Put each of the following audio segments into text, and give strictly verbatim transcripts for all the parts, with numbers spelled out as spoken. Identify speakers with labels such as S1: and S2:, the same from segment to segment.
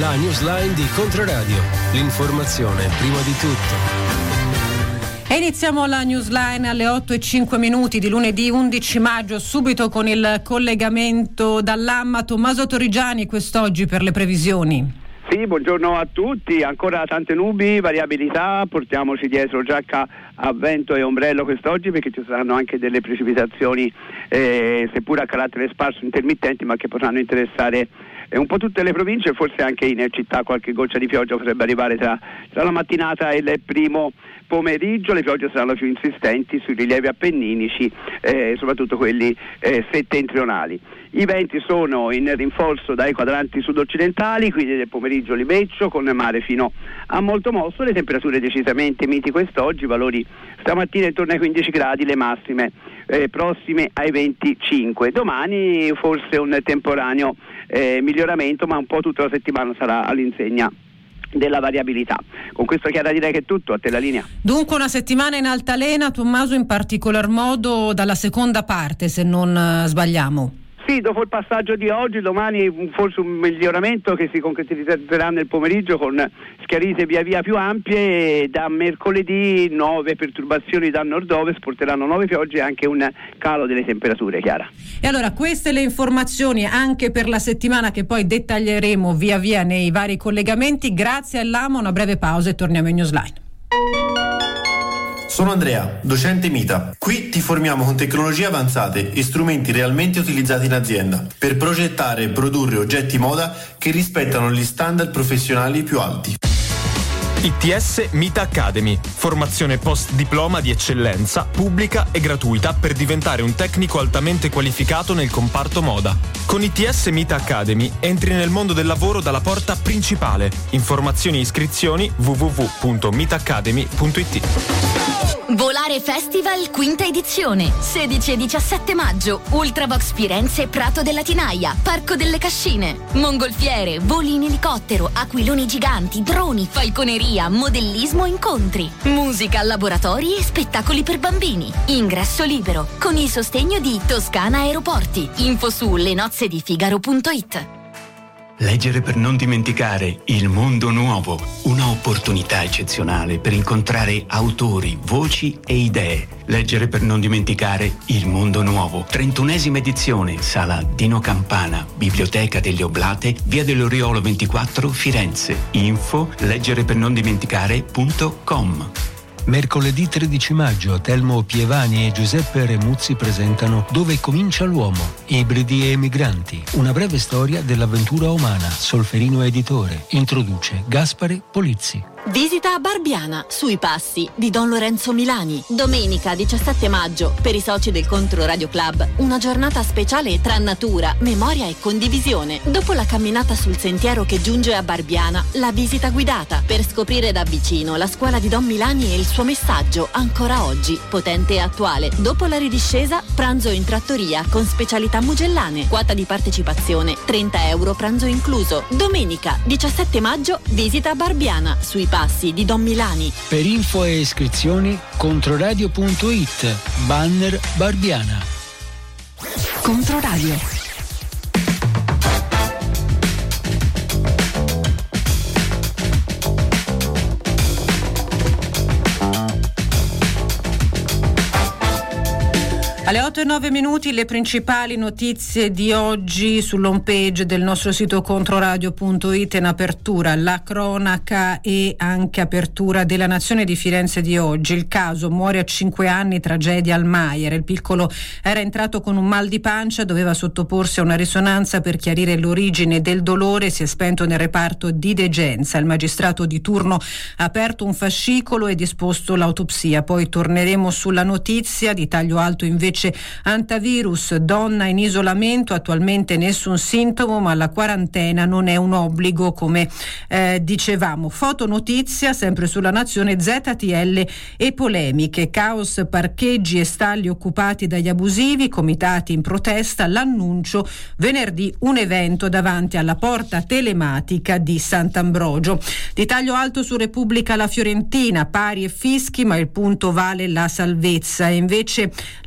S1: La newsline di Controradio. L'informazione prima di tutto.
S2: E iniziamo la newsline alle otto e cinque minuti di lunedì undici maggio, subito con il collegamento dall'Amma. Tommaso Torrigiani quest'oggi per le previsioni.
S3: Sì, buongiorno a tutti, ancora tante nubi, variabilità, portiamoci dietro giacca a vento e ombrello quest'oggi perché ci saranno anche delle precipitazioni eh, seppur a carattere sparso intermittenti, ma che potranno interessare eh, un po' tutte le province, forse anche in città qualche goccia di pioggia potrebbe arrivare tra, tra la mattinata e il primo pomeriggio. Le piogge saranno più insistenti sui rilievi appenninici, eh, soprattutto quelli eh, settentrionali. I venti sono in rinforzo dai quadranti sud-occidentali, quindi del pomeriggio libeccio con mare fino a molto mosso. Le temperature decisamente miti quest'oggi, valori stamattina intorno ai quindici gradi, le massime eh, prossime ai venticinque. Domani forse un temporaneo eh, miglioramento, ma un po' tutta la settimana sarà all'insegna della variabilità. Con questo Chiara direi che è tutto, a te la linea.
S2: Dunque una settimana in altalena, Tommaso, in particolar modo dalla seconda parte, se non uh, sbagliamo.
S3: Sì, dopo il passaggio di oggi, domani forse un miglioramento che si concretizzerà nel pomeriggio con schiarite via via più ampie, e da mercoledì nuove perturbazioni da nord-ovest porteranno nuove piogge e anche un calo delle temperature, Chiara.
S2: E allora queste le informazioni anche per la settimana che poi dettaglieremo via via nei vari collegamenti. Grazie all'Ama, una breve pausa e torniamo in Newsline.
S4: Sono Andrea, docente Mita. Qui ti formiamo con tecnologie avanzate e strumenti realmente utilizzati in azienda per progettare e produrre oggetti moda che rispettano gli standard professionali più alti.
S5: I T S Mita Academy, formazione post diploma di eccellenza, pubblica e gratuita per diventare un tecnico altamente qualificato nel comparto moda. Con I T S Mita Academy entri nel mondo del lavoro dalla porta principale. Informazioni e iscrizioni w w w punto mita academy punto i t.
S6: Volare Festival quinta edizione, sedici e diciassette maggio, Ultravox Firenze, Prato della Tinaia, Parco delle Cascine, mongolfiere, voli in elicottero, aquiloni giganti, droni, falconeria, modellismo, incontri, musica, laboratori e spettacoli per bambini. Ingresso libero, con il sostegno di Toscana Aeroporti. Info su lenozzedifigaro punto it.
S7: Leggere per non dimenticare Il mondo nuovo, una opportunità eccezionale per incontrare autori, voci e idee. Leggere per non dimenticare Il mondo nuovo, trentunesima edizione, sala Dino Campana, Biblioteca delle Oblate, via dell'Oriolo ventiquattro, Firenze. Info leggere per non dimenticare punto com.
S1: Mercoledì tredici maggio, Telmo Pievani e Giuseppe Remuzzi presentano Dove comincia l'uomo? Ibridi e migranti. Una breve storia dell'avventura umana. Solferino Editore. Introduce Gaspare Polizzi.
S8: Visita a Barbiana, sui passi di Don Lorenzo Milani. Domenica diciassette maggio, per i soci del Contro Radio Club, una giornata speciale tra natura, memoria e condivisione. Dopo la camminata sul sentiero che giunge a Barbiana, la visita guidata per scoprire da vicino la scuola di Don Milani e il suo messaggio ancora oggi, potente e attuale. Dopo la ridiscesa, pranzo in trattoria con specialità mugellane. Quota di partecipazione trenta euro, pranzo incluso. Domenica diciassette maggio, visita a Barbiana, sui passi di Don Milani.
S1: Per info e iscrizioni controradio punto it, banner Barbiana.
S6: Controradio.
S2: Alle otto e nove minuti le principali notizie di oggi sull'home page del nostro sito controradio punto it. In apertura la cronaca e anche apertura della Nazione di Firenze di oggi. Il caso: muore a cinque anni, tragedia al Maier. Il piccolo era entrato con un mal di pancia, doveva sottoporsi a una risonanza per chiarire l'origine del dolore, si è spento nel reparto di degenza. Il magistrato di turno ha aperto un fascicolo e disposto l'autopsia. Poi torneremo sulla notizia di taglio alto invece antivirus, donna in isolamento, attualmente nessun sintomo ma la quarantena non è un obbligo, come eh, dicevamo. Fotonotizia sempre sulla Nazione, Z T L e polemiche, caos, parcheggi e stalli occupati dagli abusivi, comitati in protesta, l'annuncio venerdì un evento davanti alla porta telematica di Sant'Ambrogio. Di taglio alto su Repubblica la Fiorentina, pari e fischi ma il punto vale la salvezza, e invece l'apertura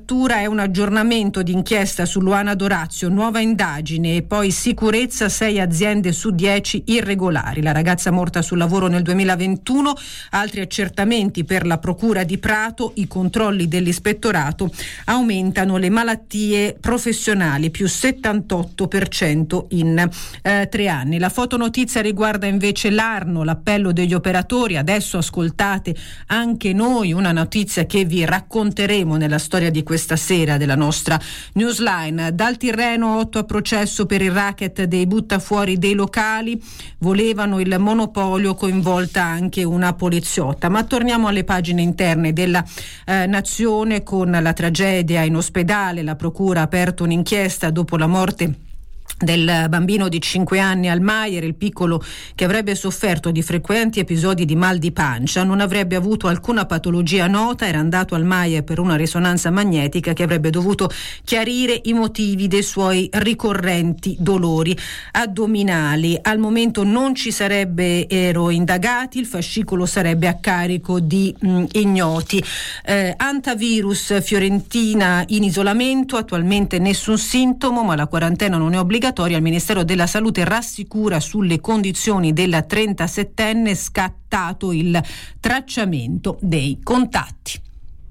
S2: Apertura è un aggiornamento d'inchiesta su Luana D'Orazio, nuova indagine, e poi sicurezza, sei aziende su dieci irregolari. La ragazza morta sul lavoro nel duemilaventuno, altri accertamenti per la procura di Prato, i controlli dell'ispettorato aumentano le malattie professionali, più settantotto per cento in eh, tre anni. La fotonotizia riguarda invece l'Arno, l'appello degli operatori. Adesso ascoltate anche noi una notizia che vi racconteremo nella storia di questa sera della nostra newsline. Dal Tirreno, otto a processo per il racket dei buttafuori dei locali, volevano il monopolio, coinvolta anche una poliziotta. Ma torniamo alle pagine interne della eh, Nazione con la tragedia in ospedale. La procura ha aperto un'inchiesta dopo la morte del bambino di cinque anni al Maier. Il piccolo, che avrebbe sofferto di frequenti episodi di mal di pancia, non avrebbe avuto alcuna patologia nota, era andato al Maier per una risonanza magnetica che avrebbe dovuto chiarire i motivi dei suoi ricorrenti dolori addominali. Al momento non ci sarebbero indagati, il fascicolo sarebbe a carico di mh, ignoti. Eh, antivirus, Fiorentina in isolamento, attualmente nessun sintomo, ma la quarantena non è obbligatoria. Il Ministero della Salute rassicura sulle condizioni della trentasettenne, scattato il tracciamento dei contatti.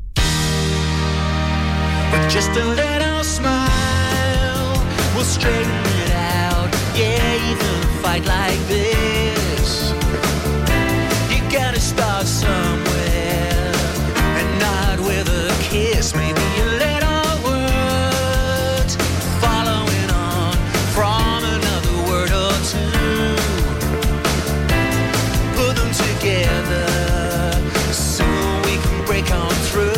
S9: With just a little smile, we'll straighten it out. Yeah, even a fight like this, you gotta start somewhere, and not with a kiss. Maybe a little words following on from another word or two. Put them together so we can break on through.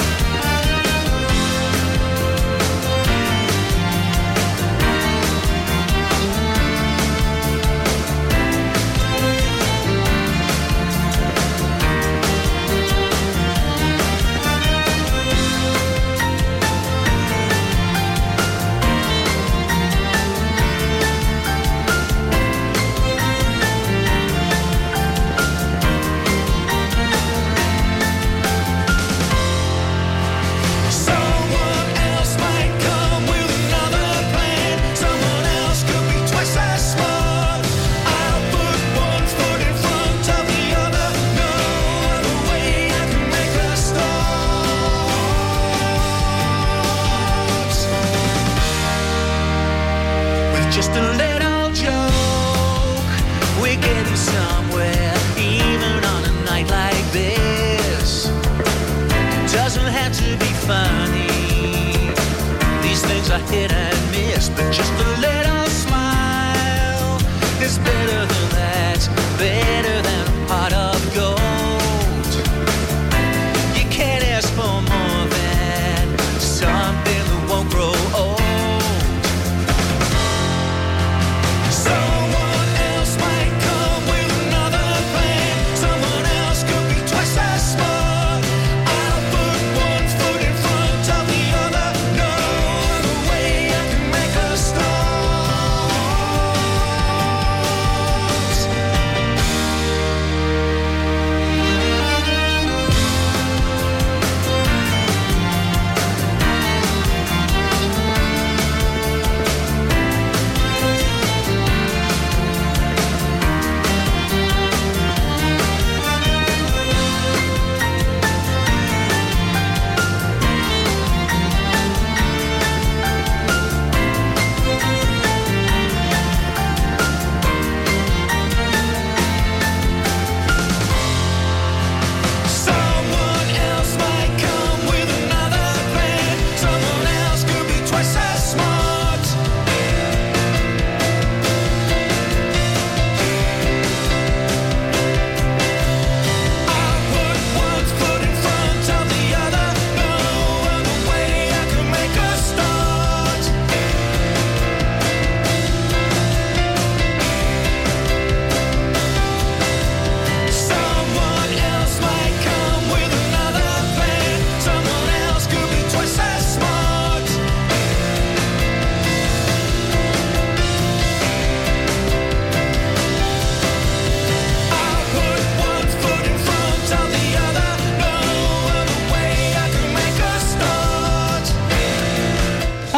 S9: Just a little joke, we're getting somewhere, even on a night like this. It doesn't have to be funny, these things are hit and miss, but just a little smile is better than that, better than a pot of gold. You can't ask for more than something that won't grow old.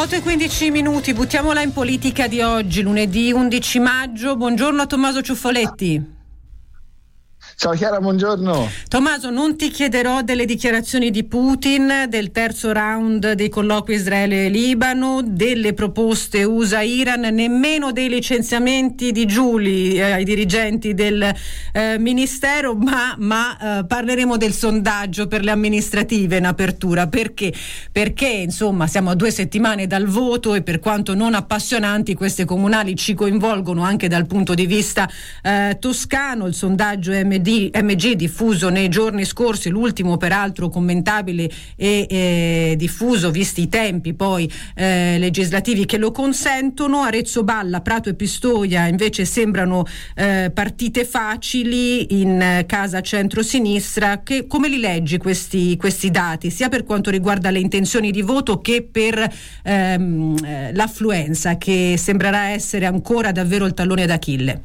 S2: otto e quindici minuti, buttiamola in politica di oggi, lunedì undici maggio. Buongiorno a Tommaso Ciuffoletti.
S10: Ciao Chiara, buongiorno.
S2: Tommaso, non ti chiederò delle dichiarazioni di Putin, del terzo round dei colloqui Israele-Libano, delle proposte U S A-Iran, nemmeno dei licenziamenti di Giuli eh, ai dirigenti del eh, ministero, ma, ma eh, parleremo del sondaggio per le amministrative in apertura. Perché? Perché insomma siamo a due settimane dal voto e per quanto non appassionanti queste comunali ci coinvolgono anche dal punto di vista eh, toscano. Il sondaggio M D M G diffuso nei giorni scorsi, l'ultimo peraltro commentabile e eh, diffuso visti i tempi poi eh, legislativi che lo consentono. Arezzo Balla, Prato e Pistoia invece sembrano eh, partite facili in eh, casa centro-sinistra. Che, come li leggi questi, questi dati, sia per quanto riguarda le intenzioni di voto che per ehm, l'affluenza, che sembrerà essere ancora davvero il tallone d'Achille?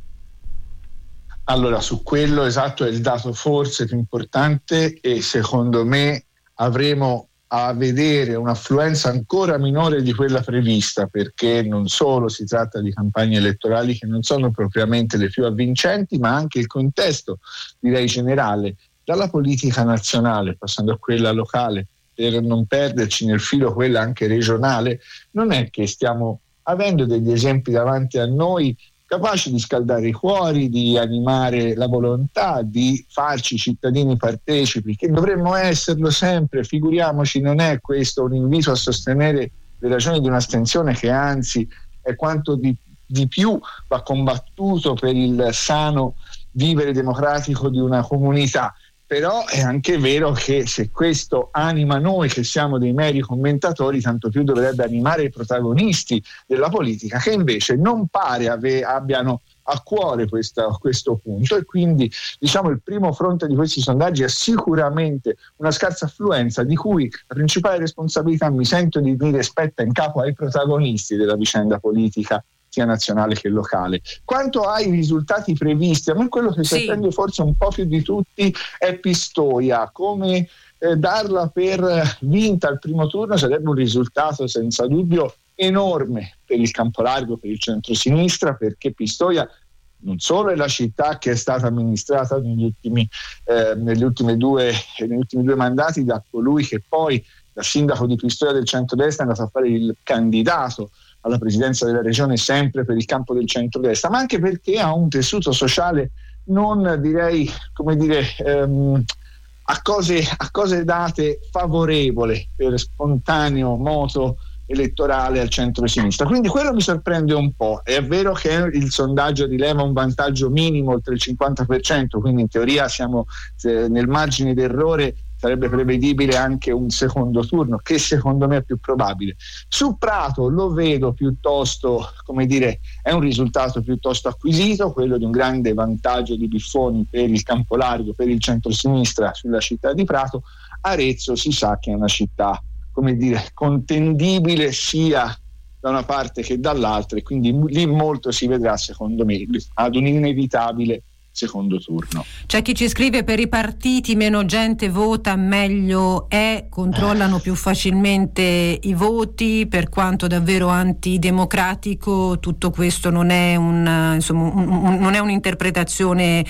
S10: Allora, su quello esatto è il dato forse più importante, e secondo me avremo a vedere un'affluenza ancora minore di quella prevista, perché non solo si tratta di campagne elettorali che non sono propriamente le più avvincenti, ma anche il contesto, direi generale, dalla politica nazionale passando a quella locale, per non perderci nel filo quella anche regionale. Non è che stiamo avendo degli esempi davanti a noi capaci di scaldare i cuori, di animare la volontà, di farci cittadini partecipi, che dovremmo esserlo sempre. Figuriamoci, non è questo un invito a sostenere le ragioni di un'astensione, che anzi è quanto di, di più va combattuto per il sano vivere democratico di una comunità. Però è anche vero che se questo anima noi che siamo dei meri commentatori, tanto più dovrebbe animare i protagonisti della politica, che invece non pare ave- abbiano a cuore questa, questo punto. E quindi diciamo il primo fronte di questi sondaggi è sicuramente una scarsa affluenza, di cui la principale responsabilità, mi sento di dire, spetta in capo ai protagonisti della vicenda politica, sia nazionale che locale. Quanto ai risultati previsti, a me quello che
S2: sì.
S10: sorprende forse un po' più di tutti è Pistoia. Come eh, darla per vinta al primo turno sarebbe un risultato senza dubbio enorme per il campo largo, per il centrosinistra, perché Pistoia non solo è la città che è stata amministrata negli ultimi, eh, negli ultimi due, negli ultimi due mandati da colui che poi, da sindaco di Pistoia del centrodestra, è andato a fare il candidato alla presidenza della regione sempre per il campo del centrodestra, ma anche perché ha un tessuto sociale non direi, come dire, ehm, a cose, a cose date favorevole per spontaneo moto elettorale al centro-sinistra. Quindi quello mi sorprende un po'. È vero che il sondaggio rileva un vantaggio minimo oltre il cinquanta per cento, quindi in teoria siamo eh, nel margine d'errore. Sarebbe prevedibile anche un secondo turno, che secondo me è più probabile. Su Prato lo vedo piuttosto, come dire, è un risultato piuttosto acquisito, quello di un grande vantaggio di Biffoni per il campo largo, per il centrosinistra sulla città di Prato. Arezzo si sa che è una città, come dire, contendibile sia da una parte che dall'altra, e quindi lì molto si vedrà, secondo me, ad un inevitabile secondo turno.
S2: C'è chi ci scrive: per i partiti meno gente vota meglio è, controllano più facilmente i voti, per quanto davvero antidemocratico tutto questo non è un, insomma, un, un, non è un'interpretazione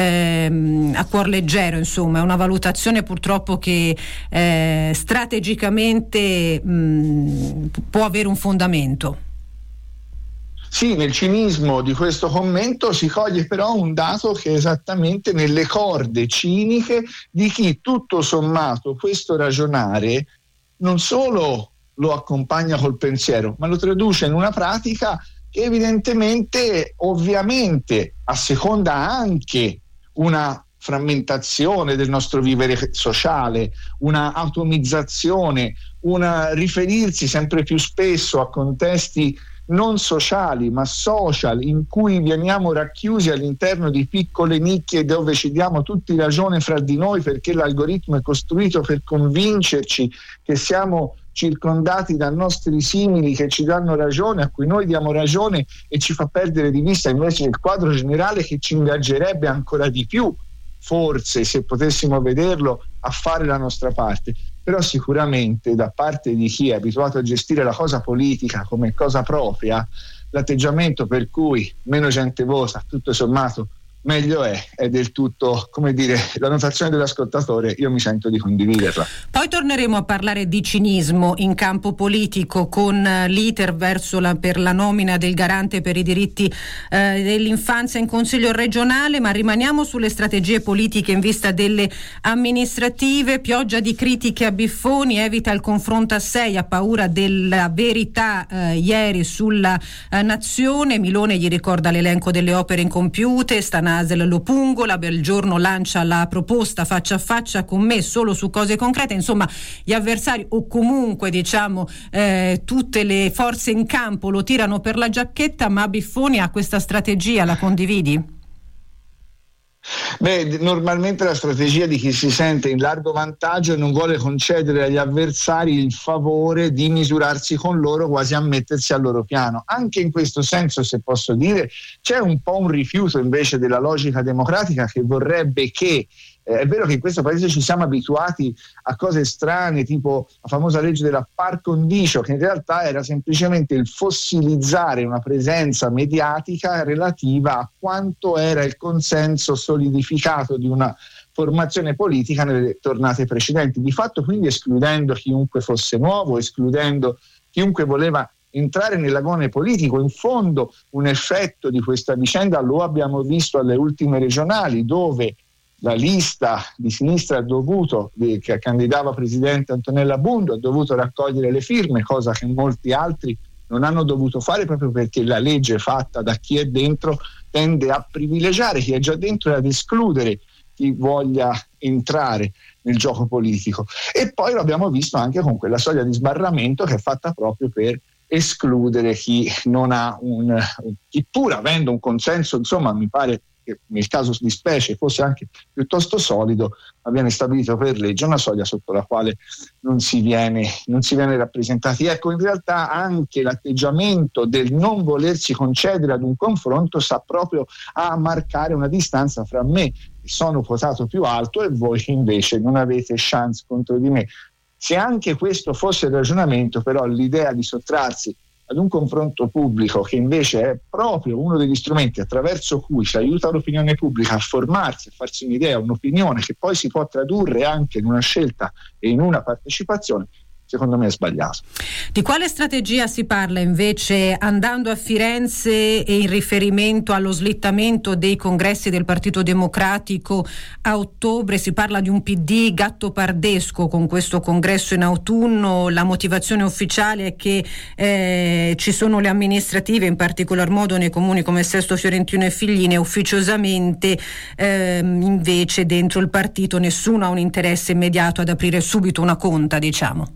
S2: eh, a cuor leggero, insomma è una valutazione purtroppo che eh, strategicamente mh, può avere un fondamento.
S10: Sì, nel cinismo di questo commento si coglie però un dato che è esattamente nelle corde ciniche di chi tutto sommato questo ragionare non solo lo accompagna col pensiero, ma lo traduce in una pratica che evidentemente, ovviamente, asseconda anche una frammentazione del nostro vivere sociale, una atomizzazione, un riferirsi sempre più spesso a contesti non sociali ma social, in cui veniamo racchiusi all'interno di piccole nicchie dove ci diamo tutti ragione fra di noi, perché l'algoritmo è costruito per convincerci che siamo circondati da nostri simili che ci danno ragione, a cui noi diamo ragione, e ci fa perdere di vista invece il quadro generale che ci ingaggerebbe ancora di più, forse, se potessimo vederlo, a fare la nostra parte. però sicuramente da parte di chi è abituato a gestire la cosa politica come cosa propria, l'atteggiamento per cui meno gente vota, tutto sommato meglio è, è del tutto, come dire, la notazione dell'ascoltatore, io mi sento di condividerla.
S2: Poi torneremo a parlare di cinismo in campo politico con l'iter verso la, per la nomina del garante per i diritti eh, dell'infanzia in Consiglio regionale, ma rimaniamo sulle strategie politiche in vista delle amministrative. Pioggia di critiche a Biffoni, evita il confronto a sei, ha paura della verità eh, ieri sulla eh, nazione. Milone gli ricorda l'elenco delle opere incompiute, sta Nasel lo pungola, Belgiorno lancia la proposta faccia a faccia con me solo su cose concrete. Insomma, gli avversari o comunque diciamo eh, tutte le forze in campo lo tirano per la giacchetta, ma Biffoni ha questa strategia, la condividi?
S10: Beh, normalmente la strategia di chi si sente in largo vantaggio e non vuole concedere agli avversari il favore di misurarsi con loro, quasi a mettersi al loro piano. Anche in questo senso, se posso dire, c'è un po' un rifiuto invece della logica democratica che vorrebbe che Eh, è vero che in questo paese ci siamo abituati a cose strane, tipo la famosa legge della par condicio, che in realtà era semplicemente il fossilizzare una presenza mediatica relativa a quanto era il consenso solidificato di una formazione politica nelle tornate precedenti, di fatto quindi escludendo chiunque fosse nuovo, escludendo chiunque voleva entrare nell'agone politico. In fondo un effetto di questa vicenda lo abbiamo visto alle ultime regionali, dove la lista di sinistra ha dovuto, che candidava presidente Antonella Bundu, ha dovuto raccogliere le firme, cosa che molti altri non hanno dovuto fare, proprio perché la legge fatta da chi è dentro tende a privilegiare chi è già dentro e ad escludere chi voglia entrare nel gioco politico. E poi lo abbiamo visto anche con quella soglia di sbarramento che è fatta proprio per escludere chi non ha un, chi pur avendo un consenso, insomma, mi pare che nel caso di specie fosse anche piuttosto solido, ma viene stabilito per legge una soglia sotto la quale non si viene, non si viene rappresentati. Ecco, in realtà anche l'atteggiamento del non volersi concedere ad un confronto sta proprio a marcare una distanza fra me, che sono quotato più alto, e voi che invece non avete chance contro di me. Se anche questo fosse il ragionamento, però l'idea di sottrarsi ad un confronto pubblico, che invece è proprio uno degli strumenti attraverso cui si aiuta l'opinione pubblica a formarsi, a farsi un'idea, un'opinione che poi si può tradurre anche in una scelta e in una partecipazione, secondo me è sbagliato.
S2: Di quale strategia si parla invece andando a Firenze e in riferimento allo slittamento dei congressi del Partito Democratico a ottobre? Si parla di un P D gattopardesco con questo congresso in autunno. La motivazione ufficiale è che eh, ci sono le amministrative, in particolar modo nei comuni come Sesto Fiorentino e Figline, ufficiosamente eh, invece dentro il partito nessuno ha un interesse immediato ad aprire subito una conta, diciamo.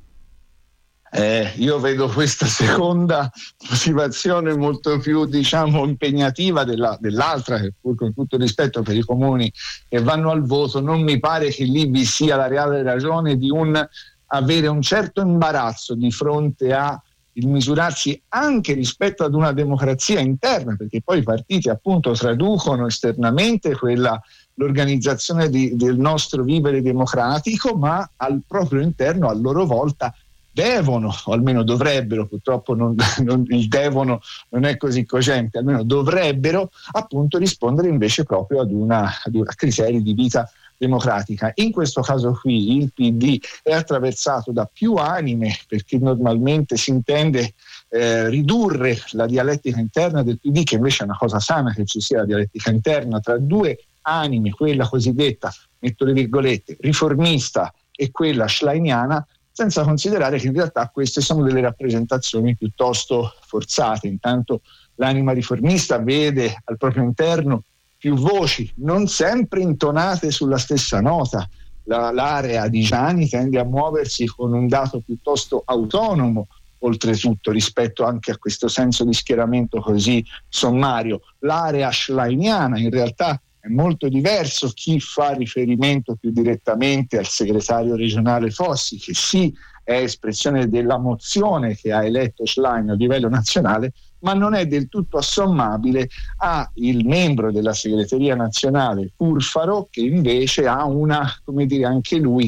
S10: Eh, io vedo questa seconda motivazione molto più, diciamo, impegnativa della, dell'altra, che pur con tutto il rispetto per i comuni che vanno al voto, non mi pare che lì vi sia la reale ragione di un avere un certo imbarazzo di fronte a il misurarsi anche rispetto ad una democrazia interna, perché poi i partiti appunto traducono esternamente quella l'organizzazione di, del nostro vivere democratico, ma al proprio interno a loro volta devono, o almeno dovrebbero, purtroppo non, non, il devono non è così cogente, almeno dovrebbero appunto rispondere invece proprio ad una, ad una a criteri di vita democratica. In questo caso qui il P D è attraversato da più anime, perché normalmente si intende eh, ridurre la dialettica interna del P D, che invece è una cosa sana che ci sia la dialettica interna tra due anime, quella cosiddetta, metto le virgolette, riformista e quella schleiniana, senza considerare che in realtà queste sono delle rappresentazioni piuttosto forzate. Intanto l'anima riformista vede al proprio interno più voci, non sempre intonate sulla stessa nota. La, l'area di Gianni tende a muoversi con un dato piuttosto autonomo, oltretutto, rispetto anche a questo senso di schieramento così sommario. L'area schleiniana in realtà è molto diverso. Chi fa riferimento più direttamente al segretario regionale Fossi, che sì è espressione della mozione che ha eletto Schlein a livello nazionale, ma non è del tutto assommabile a il membro della segreteria nazionale Curfaro, che invece ha una, come dire, anche lui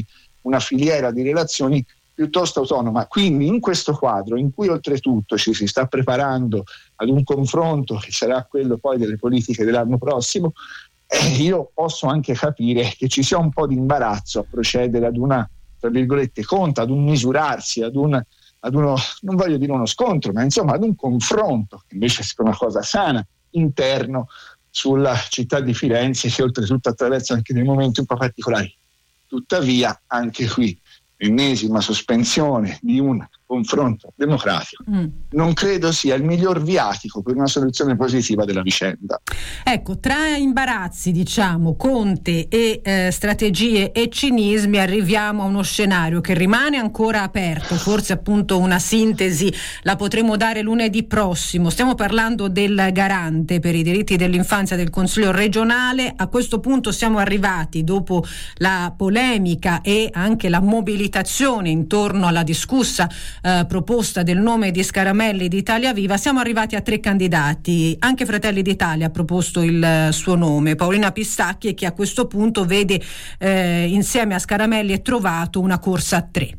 S10: una filiera di relazioni piuttosto autonoma. Quindi in questo quadro, in cui oltretutto ci si sta preparando ad un confronto che sarà quello poi delle politiche dell'anno prossimo, eh, io posso anche capire che ci sia un po' di imbarazzo a procedere ad una, tra virgolette, conta, ad un misurarsi, ad un ad uno, non voglio dire uno scontro, ma insomma ad un confronto, che invece è una cosa sana, interno sulla città di Firenze, che oltretutto attraversa anche dei momenti un po' particolari. Tuttavia, anche qui, l'ennesima sospensione di un confronto democratico mm. non credo sia il miglior viatico per una soluzione positiva della vicenda.
S2: Ecco, tra imbarazzi, diciamo, Conte e eh, strategie e cinismi, arriviamo a uno scenario che rimane ancora aperto. Forse appunto una sintesi la potremo dare lunedì prossimo. Stiamo parlando del garante per i diritti dell'infanzia del Consiglio regionale. A questo punto siamo arrivati, dopo la polemica e anche la mobilitazione intorno alla discussa Eh, proposta del nome di Scaramelli di Italia Viva, siamo arrivati a tre candidati. Anche Fratelli d'Italia ha proposto il uh, suo nome, Paolina Pistacchi, che a questo punto vede eh, insieme a Scaramelli è trovato una corsa a tre.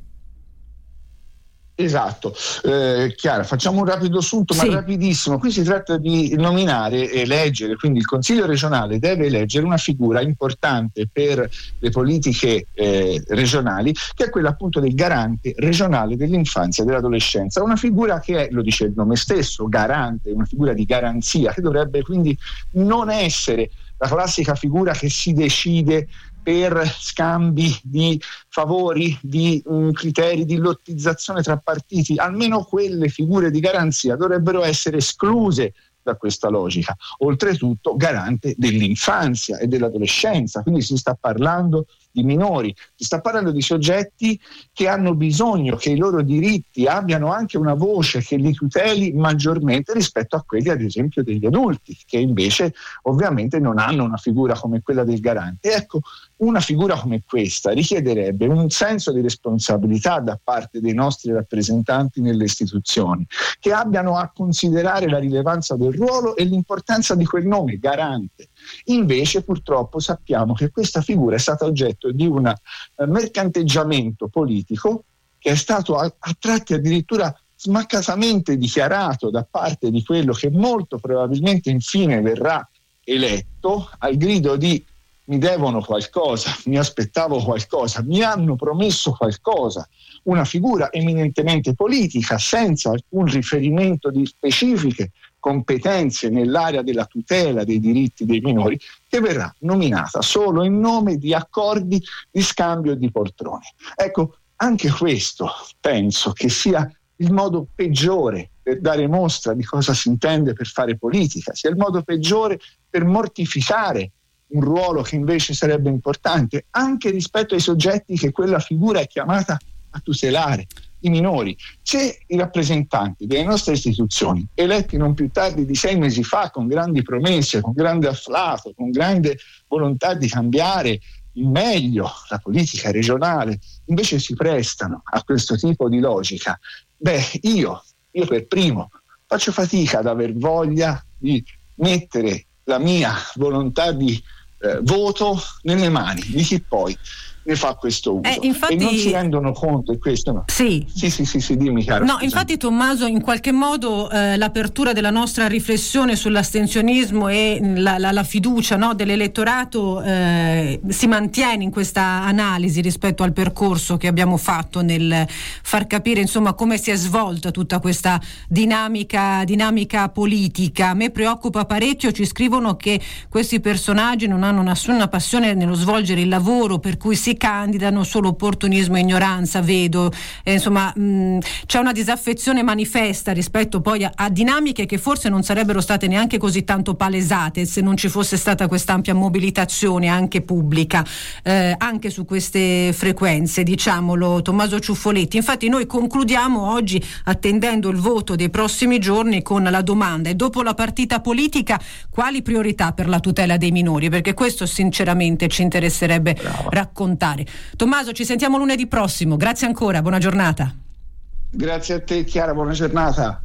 S10: Esatto, eh, Chiara, facciamo un rapido assunto, ma sì. rapidissimo. Qui si tratta di nominare e eleggere, quindi il Consiglio regionale deve eleggere una figura importante per le politiche eh, regionali, che è quella appunto del garante regionale dell'infanzia e dell'adolescenza. Una figura che è, lo dice il nome stesso, garante, una figura di garanzia, che dovrebbe quindi non essere la classica figura che si decide per scambi di favori, di um, criteri di lottizzazione tra partiti. Almeno quelle figure di garanzia dovrebbero essere escluse da questa logica. Oltretutto garante dell'infanzia e dell'adolescenza, quindi si sta parlando di minori, si sta parlando di soggetti che hanno bisogno che i loro diritti abbiano anche una voce che li tuteli maggiormente rispetto a quelli, ad esempio, degli adulti, che invece ovviamente non hanno una figura come quella del garante. Ecco, una figura come questa richiederebbe un senso di responsabilità da parte dei nostri rappresentanti nelle istituzioni, che abbiano a considerare la rilevanza del ruolo e l'importanza di quel nome, garante. Invece purtroppo sappiamo che questa figura è stata oggetto di un mercanteggiamento politico che è stato a, a tratti addirittura smaccatamente dichiarato da parte di quello che molto probabilmente infine verrà eletto, al grido di mi devono qualcosa, mi aspettavo qualcosa, mi hanno promesso qualcosa, una figura eminentemente politica senza alcun riferimento di specifiche competenze nell'area della tutela dei diritti dei minori, che verrà nominata solo in nome di accordi di scambio di poltrone. Ecco, anche questo penso che sia il modo peggiore per dare mostra di cosa si intende per fare politica, sia il modo peggiore per mortificare un ruolo che invece sarebbe importante anche rispetto ai soggetti che quella figura è chiamata a tutelare, i minori. Se i rappresentanti delle nostre istituzioni, eletti non più tardi di sei mesi fa, con grandi promesse, con grande afflato, con grande volontà di cambiare in meglio la politica regionale, invece si prestano a questo tipo di logica, beh, io, io per primo faccio fatica ad aver voglia di mettere la mia volontà di eh, voto nelle mani di chi poi ne fa questo uso.
S2: Eh, infatti,
S10: e non si rendono conto di questo. No.
S2: Sì.
S10: sì, sì, sì, sì, dimmi caro.
S2: No, infatti Tommaso, in qualche modo eh, l'apertura della nostra riflessione sull'astensionismo e la, la, la fiducia, no, dell'elettorato eh, si mantiene in questa analisi rispetto al percorso che abbiamo fatto nel far capire insomma come si è svolta tutta questa dinamica, dinamica politica. A me preoccupa parecchio, ci scrivono che questi personaggi non hanno nessuna passione nello svolgere il lavoro, per cui si candidano solo opportunismo e ignoranza, vedo, eh, insomma mh, c'è una disaffezione manifesta rispetto poi a, a dinamiche che forse non sarebbero state neanche così tanto palesate se non ci fosse stata quest'ampia mobilitazione anche pubblica, eh, anche su queste frequenze, diciamolo Tommaso Ciuffoletti. Infatti noi concludiamo oggi attendendo il voto dei prossimi giorni con la domanda: e dopo la partita politica quali priorità per la tutela dei minori? Perché questo sinceramente ci interesserebbe Brava. raccontare. Tommaso, ci sentiamo lunedì prossimo, grazie ancora, buona giornata.
S10: Grazie a te Chiara, buona giornata.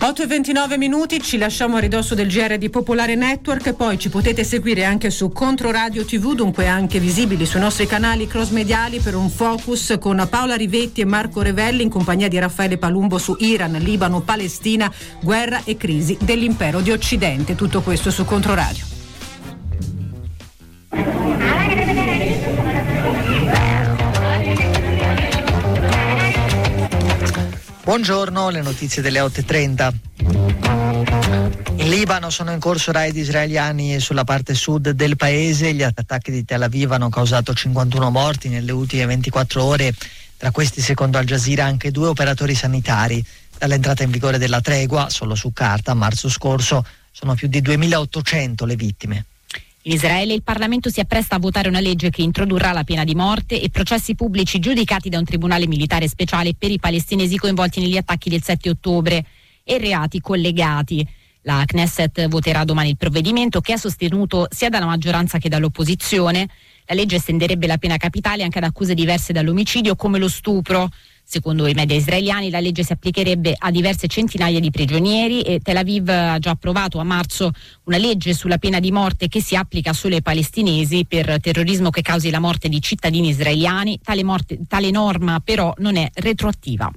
S2: otto e ventinove minuti, ci lasciamo a ridosso del G R di Popolare Network, poi ci potete seguire anche su Controradio tivù, dunque anche visibili sui nostri canali cross mediali per un focus con Paola Rivetti e Marco Revelli in compagnia di Raffaele Palumbo su Iran, Libano, Palestina, guerra e crisi dell'impero di Occidente. Tutto questo su Controradio.
S11: Buongiorno, le notizie delle otto e trenta. In Libano sono in corso raid israeliani sulla parte sud del paese. Gli attacchi di Tel Aviv hanno causato cinquantuno morti nelle ultime ventiquattro ore. Tra questi, secondo Al Jazeera, anche due operatori sanitari. Dall'entrata in vigore della tregua, solo su carta, a marzo scorso, sono più di duemilaottocento le vittime.
S12: In Israele il Parlamento si appresta a votare una legge che introdurrà la pena di morte e processi pubblici giudicati da un tribunale militare speciale per i palestinesi coinvolti negli attacchi del sette ottobre e reati collegati. La Knesset voterà domani il provvedimento, che è sostenuto sia dalla maggioranza che dall'opposizione. La legge estenderebbe la pena capitale anche ad accuse diverse dall'omicidio, come lo stupro. Secondo i media israeliani la legge si applicherebbe a diverse centinaia di prigionieri e Tel Aviv ha già approvato a marzo una legge sulla pena di morte che si applica solo ai palestinesi per terrorismo che causi la morte di cittadini israeliani. Tale, morte, tale norma però non è retroattiva.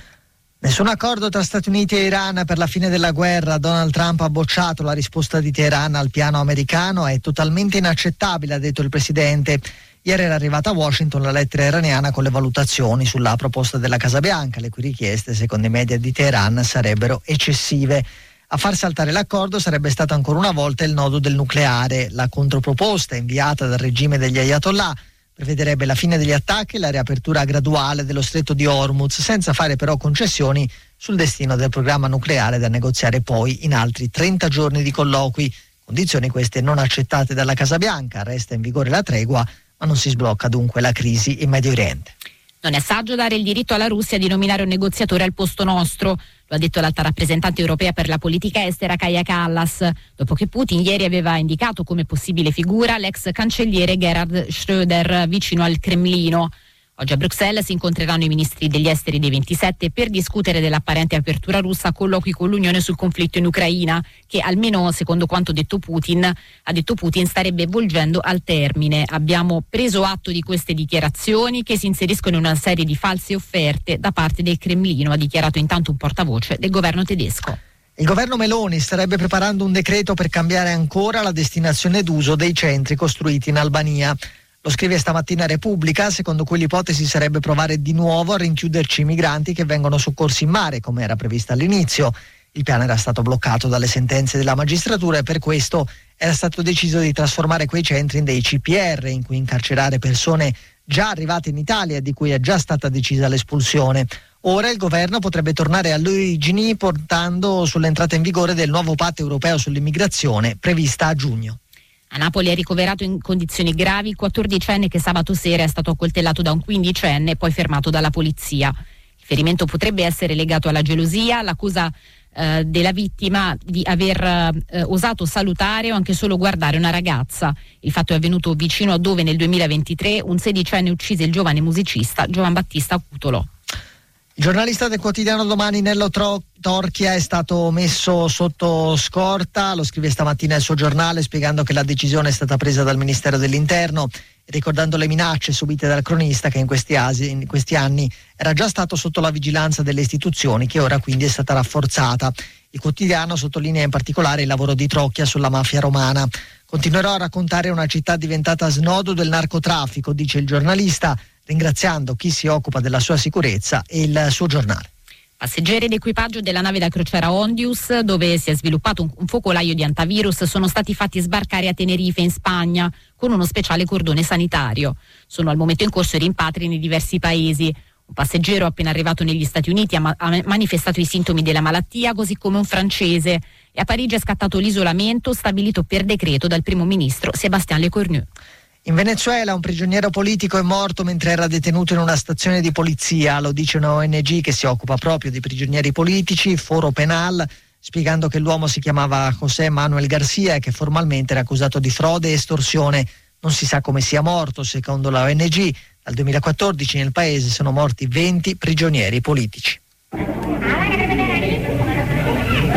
S11: Nessun accordo tra Stati Uniti e Iran per la fine della guerra. Donald Trump ha bocciato la risposta di Teheran al piano americano. È totalmente inaccettabile, ha detto il presidente. Ieri era arrivata a Washington la lettera iraniana con le valutazioni sulla proposta della Casa Bianca, le cui richieste, secondo i media di Teheran, sarebbero eccessive. A far saltare l'accordo sarebbe stato ancora una volta il nodo del nucleare. La controproposta inviata dal regime degli Ayatollah prevederebbe la fine degli attacchi e la riapertura graduale dello stretto di Hormuz, senza fare però concessioni sul destino del programma nucleare da negoziare poi in altri trenta giorni di colloqui. Condizioni queste non accettate dalla Casa Bianca. Resta in vigore la tregua, ma non si sblocca dunque la crisi in Medio Oriente.
S12: Non è saggio dare il diritto alla Russia di nominare un negoziatore al posto nostro, lo ha detto l'alta rappresentante europea per la politica estera Kaja Kallas, dopo che Putin ieri aveva indicato come possibile figura l'ex cancelliere Gerhard Schröder vicino al Cremlino. Oggi a Bruxelles si incontreranno i ministri degli esteri dei ventisette per discutere dell'apparente apertura russa a colloqui con l'Unione sul conflitto in Ucraina, che almeno secondo quanto detto Putin, ha detto Putin, starebbe volgendo al termine. Abbiamo preso atto di queste dichiarazioni che si inseriscono in una serie di false offerte da parte del Cremlino, ha dichiarato intanto un portavoce del governo tedesco.
S11: Il governo Meloni starebbe preparando un decreto per cambiare ancora la destinazione d'uso dei centri costruiti in Albania. Lo scrive stamattina Repubblica, secondo cui l'ipotesi sarebbe provare di nuovo a rinchiuderci i migranti che vengono soccorsi in mare, come era prevista all'inizio. Il piano era stato bloccato dalle sentenze della magistratura e per questo era stato deciso di trasformare quei centri in dei C P R, in cui incarcerare persone già arrivate in Italia e di cui è già stata decisa l'espulsione. Ora il governo potrebbe tornare alle origini portando sull'entrata in vigore del nuovo patto europeo sull'immigrazione prevista a giugno.
S12: A Napoli è ricoverato in condizioni gravi il quattordicenne che sabato sera è stato accoltellato da un quindicenne e poi fermato dalla polizia. Il ferimento potrebbe essere legato alla gelosia, l'accusa eh, della vittima di aver eh, osato salutare o anche solo guardare una ragazza. Il fatto è avvenuto vicino a dove nel duemilaventitré un sedicenne uccise il giovane musicista Giovan Battista Cutolo.
S11: Il giornalista del quotidiano Domani, Nello Tro- Torchia, è stato messo sotto scorta, lo scrive stamattina il suo giornale, spiegando che la decisione è stata presa dal Ministero dell'Interno, ricordando le minacce subite dal cronista che in questi, asi, in questi anni era già stato sotto la vigilanza delle istituzioni, che ora quindi è stata rafforzata. Il quotidiano sottolinea in particolare il lavoro di Trocchia sulla mafia romana. Continuerò a raccontare una città diventata snodo del narcotraffico, dice il giornalista, ringraziando chi si occupa della sua sicurezza e il suo giornale.
S12: Passeggeri ed equipaggio della nave da crociera Ondius, dove si è sviluppato un, un focolaio di antivirus, sono stati fatti sbarcare a Tenerife in Spagna con uno speciale cordone sanitario. Sono al momento in corso i rimpatri nei diversi paesi. Un passeggero appena arrivato negli Stati Uniti ha, ma- ha manifestato i sintomi della malattia, così come un francese, e a Parigi è scattato l'isolamento stabilito per decreto dal primo ministro Sébastien Lecornu.
S11: In Venezuela un prigioniero politico è morto mentre era detenuto in una stazione di polizia, lo dice una O N G che si occupa proprio di prigionieri politici, Foro Penal, spiegando che l'uomo si chiamava José Manuel Garcia e che formalmente era accusato di frode e estorsione. Non si sa come sia morto, secondo la O N G. Dal duemilaquattordici nel paese sono morti venti prigionieri politici.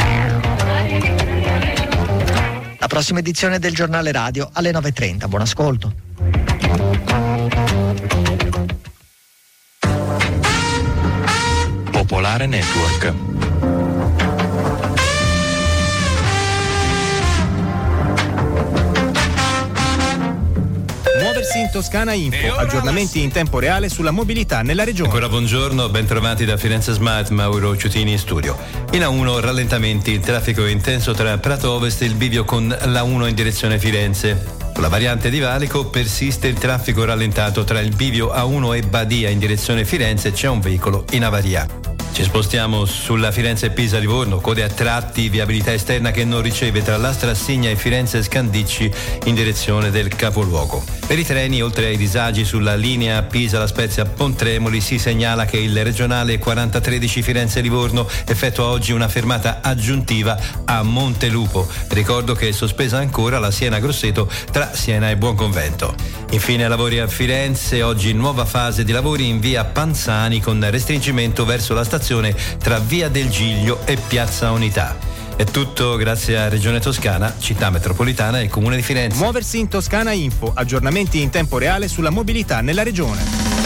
S11: La prossima edizione del giornale radio alle nove e trenta. Buon ascolto.
S13: Popolare Network.
S14: Muoversi in Toscana Info, aggiornamenti in tempo reale sulla mobilità nella regione.
S15: Ancora buongiorno, ben trovati da Firenze Smart, Mauro Ciutini in studio. In A uno rallentamenti, il traffico è intenso tra Prato Ovest e il bivio con l'A uno in direzione Firenze. Sulla variante di Valico persiste il traffico rallentato tra il bivio A uno e Badia in direzione Firenze, c'è un veicolo in avaria. Ci spostiamo sulla Firenze-Pisa-Livorno, code a tratti, viabilità esterna che non riceve tra l'Astrassigna e Firenze-Scandicci in direzione del capoluogo. Per i treni, oltre ai disagi sulla linea Pisa-La Spezia-Pontremoli, si segnala che il regionale quaranta tredici Firenze-Livorno effettua oggi una fermata aggiuntiva a Montelupo. Ricordo che è sospesa ancora la Siena-Grosseto tra Siena e Buonconvento. Infine lavori a Firenze, oggi nuova fase di lavori in via Panzani con restringimento verso la stazione tra via del Giglio e piazza Unità. È tutto grazie a Regione Toscana, Città Metropolitana e Comune di Firenze.
S14: Muoversi in Toscana Info, aggiornamenti in tempo reale sulla mobilità nella regione.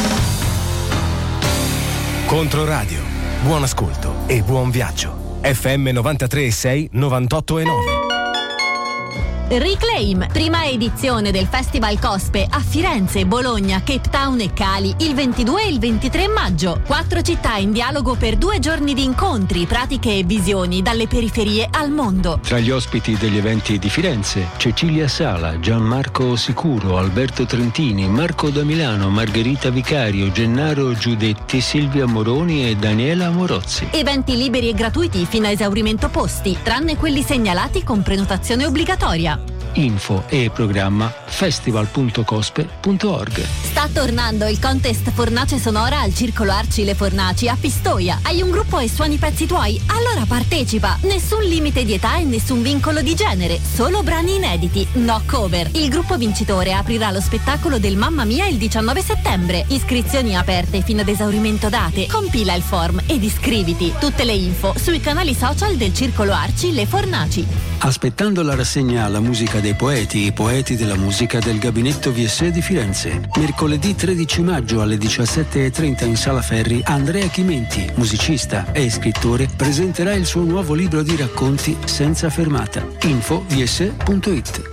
S16: Controradio, buon ascolto e buon viaggio. F M novantatré e sei, novantotto e nove.
S8: Reclaim, prima edizione del Festival Cospe a Firenze, Bologna, Cape Town e Cali il ventidue e il ventitré maggio. Quattro città in dialogo per due giorni di incontri, pratiche e visioni dalle periferie al mondo.
S1: Tra gli ospiti degli eventi di Firenze, Cecilia Sala, Gianmarco Sicuro, Alberto Trentini, Marco da Milano, Margherita Vicario, Gennaro Giudetti, Silvia Moroni e Daniela Morozzi.
S8: Eventi liberi e gratuiti fino a esaurimento posti, tranne quelli segnalati con prenotazione obbligatoria.
S1: Info e programma festival punto cospe punto org.
S8: Sta tornando il contest Fornace Sonora al Circolo Arci Le Fornaci a Pistoia. Hai un gruppo e suoni i pezzi tuoi? Allora partecipa! Nessun limite di età e nessun vincolo di genere, solo brani inediti, no cover. Il gruppo vincitore aprirà lo spettacolo del Mamma Mia il diciannove settembre. Iscrizioni aperte fino ad esaurimento date. Compila il form ed iscriviti. Tutte le info sui canali social del Circolo Arci Le Fornaci.
S1: Aspettando la rassegna alla musica dei poeti, i poeti della musica del Gabinetto V S di Firenze. Mercoledì tredici maggio alle diciassette e trenta in Sala Ferri, Andrea Chimenti, musicista e scrittore, presenterà il suo nuovo libro di racconti Senza fermata. Info v s punto it.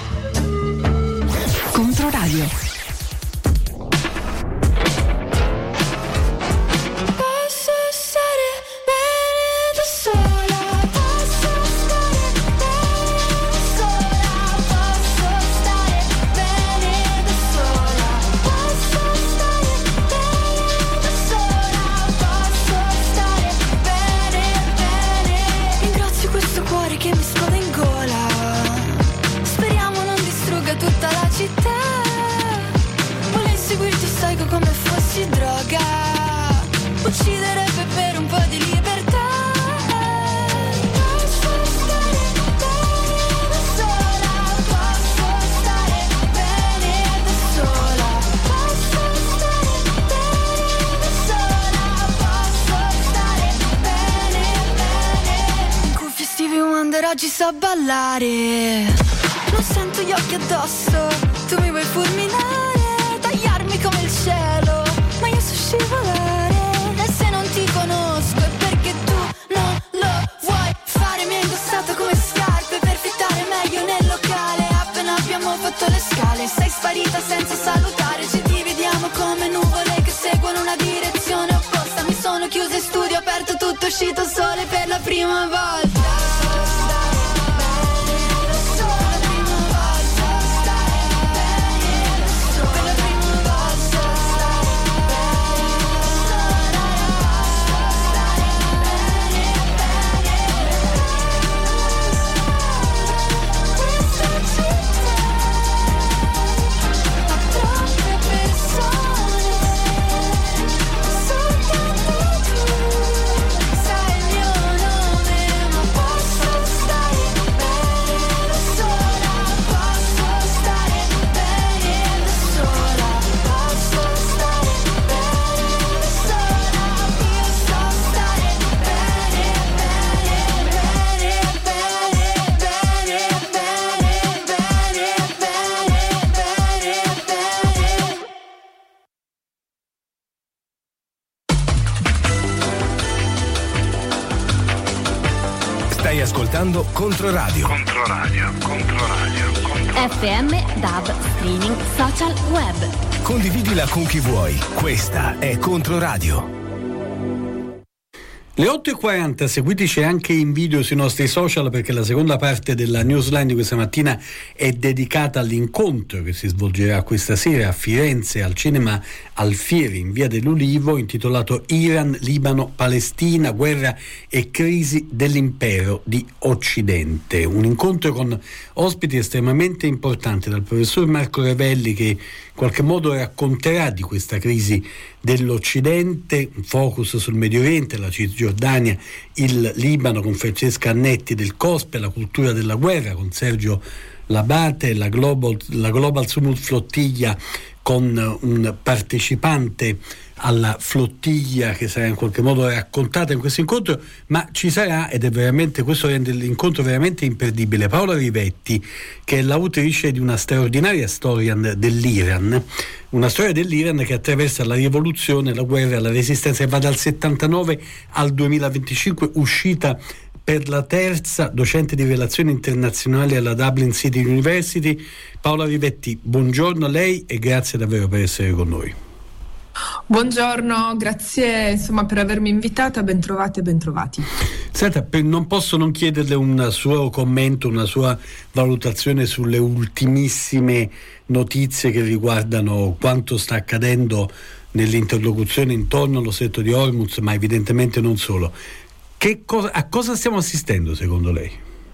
S8: Controradio.
S17: Ucciderebbe per un po' di libertà. Posso stare bene da sola, posso stare bene da sola, posso stare bene da sola, posso stare bene, bene. Cuffie Stevie Wonder, oggi so ballare. Non sento gli occhi addosso, tu mi vuoi fulminare, tagliarmi come il cielo, ma io so scivolare. Ti conosco è perché tu non lo vuoi fare. Mi hai indossato come scarpe per fittare meglio nel locale. Appena abbiamo fatto le scale sei sparita senza salutare. Ci dividiamo come nuvole che seguono una direzione opposta. Mi sono chiusa in studio, aperto tutto, uscito sole per la prima volta. Sai il mio nome,
S16: ascoltando Controradio.
S13: Controradio, Controradio, Controradio.
S6: F M, D A B, streaming, social, web.
S16: Condividila con chi vuoi. Questa è Controradio.
S18: Le otto e quaranta, seguiteci anche in video sui nostri social, perché la seconda parte della newsline di questa mattina è dedicata all'incontro che si svolgerà questa sera a Firenze al cinema Alfieri in via dell'Ulivo, intitolato Iran, Libano, Palestina, guerra e crisi dell'impero di Occidente. Un incontro con ospiti estremamente importanti, dal professor Marco Revelli, che in qualche modo racconterà di questa crisi dell'Occidente, un focus sul Medio Oriente, la Cisgiordania, il Libano, con Francesca Annetti del COSPE, la cultura della guerra con Sergio Labate, la Global, la Global Summit Flottiglia con un partecipante alla flottiglia che sarà in qualche modo raccontata in questo incontro, ma ci sarà, ed è veramente, questo rende l'incontro veramente imperdibile, Paola Rivetti, che è l'autrice di una straordinaria storia dell'Iran, una storia dell'Iran che attraversa la rivoluzione, la guerra, la resistenza, e va dal settantanove al duemilaventicinque, uscita per la terza, docente di relazioni internazionali alla Dublin City University. Paola Rivetti, buongiorno a lei e grazie davvero per essere con noi.
S19: Buongiorno, grazie insomma per avermi invitata, bentrovate e bentrovati.
S18: Senta, per, non posso non chiederle un suo commento, una sua valutazione sulle ultimissime notizie che riguardano quanto sta accadendo nell'interlocuzione intorno allo stretto di Hormuz, ma evidentemente non solo. Che cosa, a cosa stiamo assistendo secondo lei?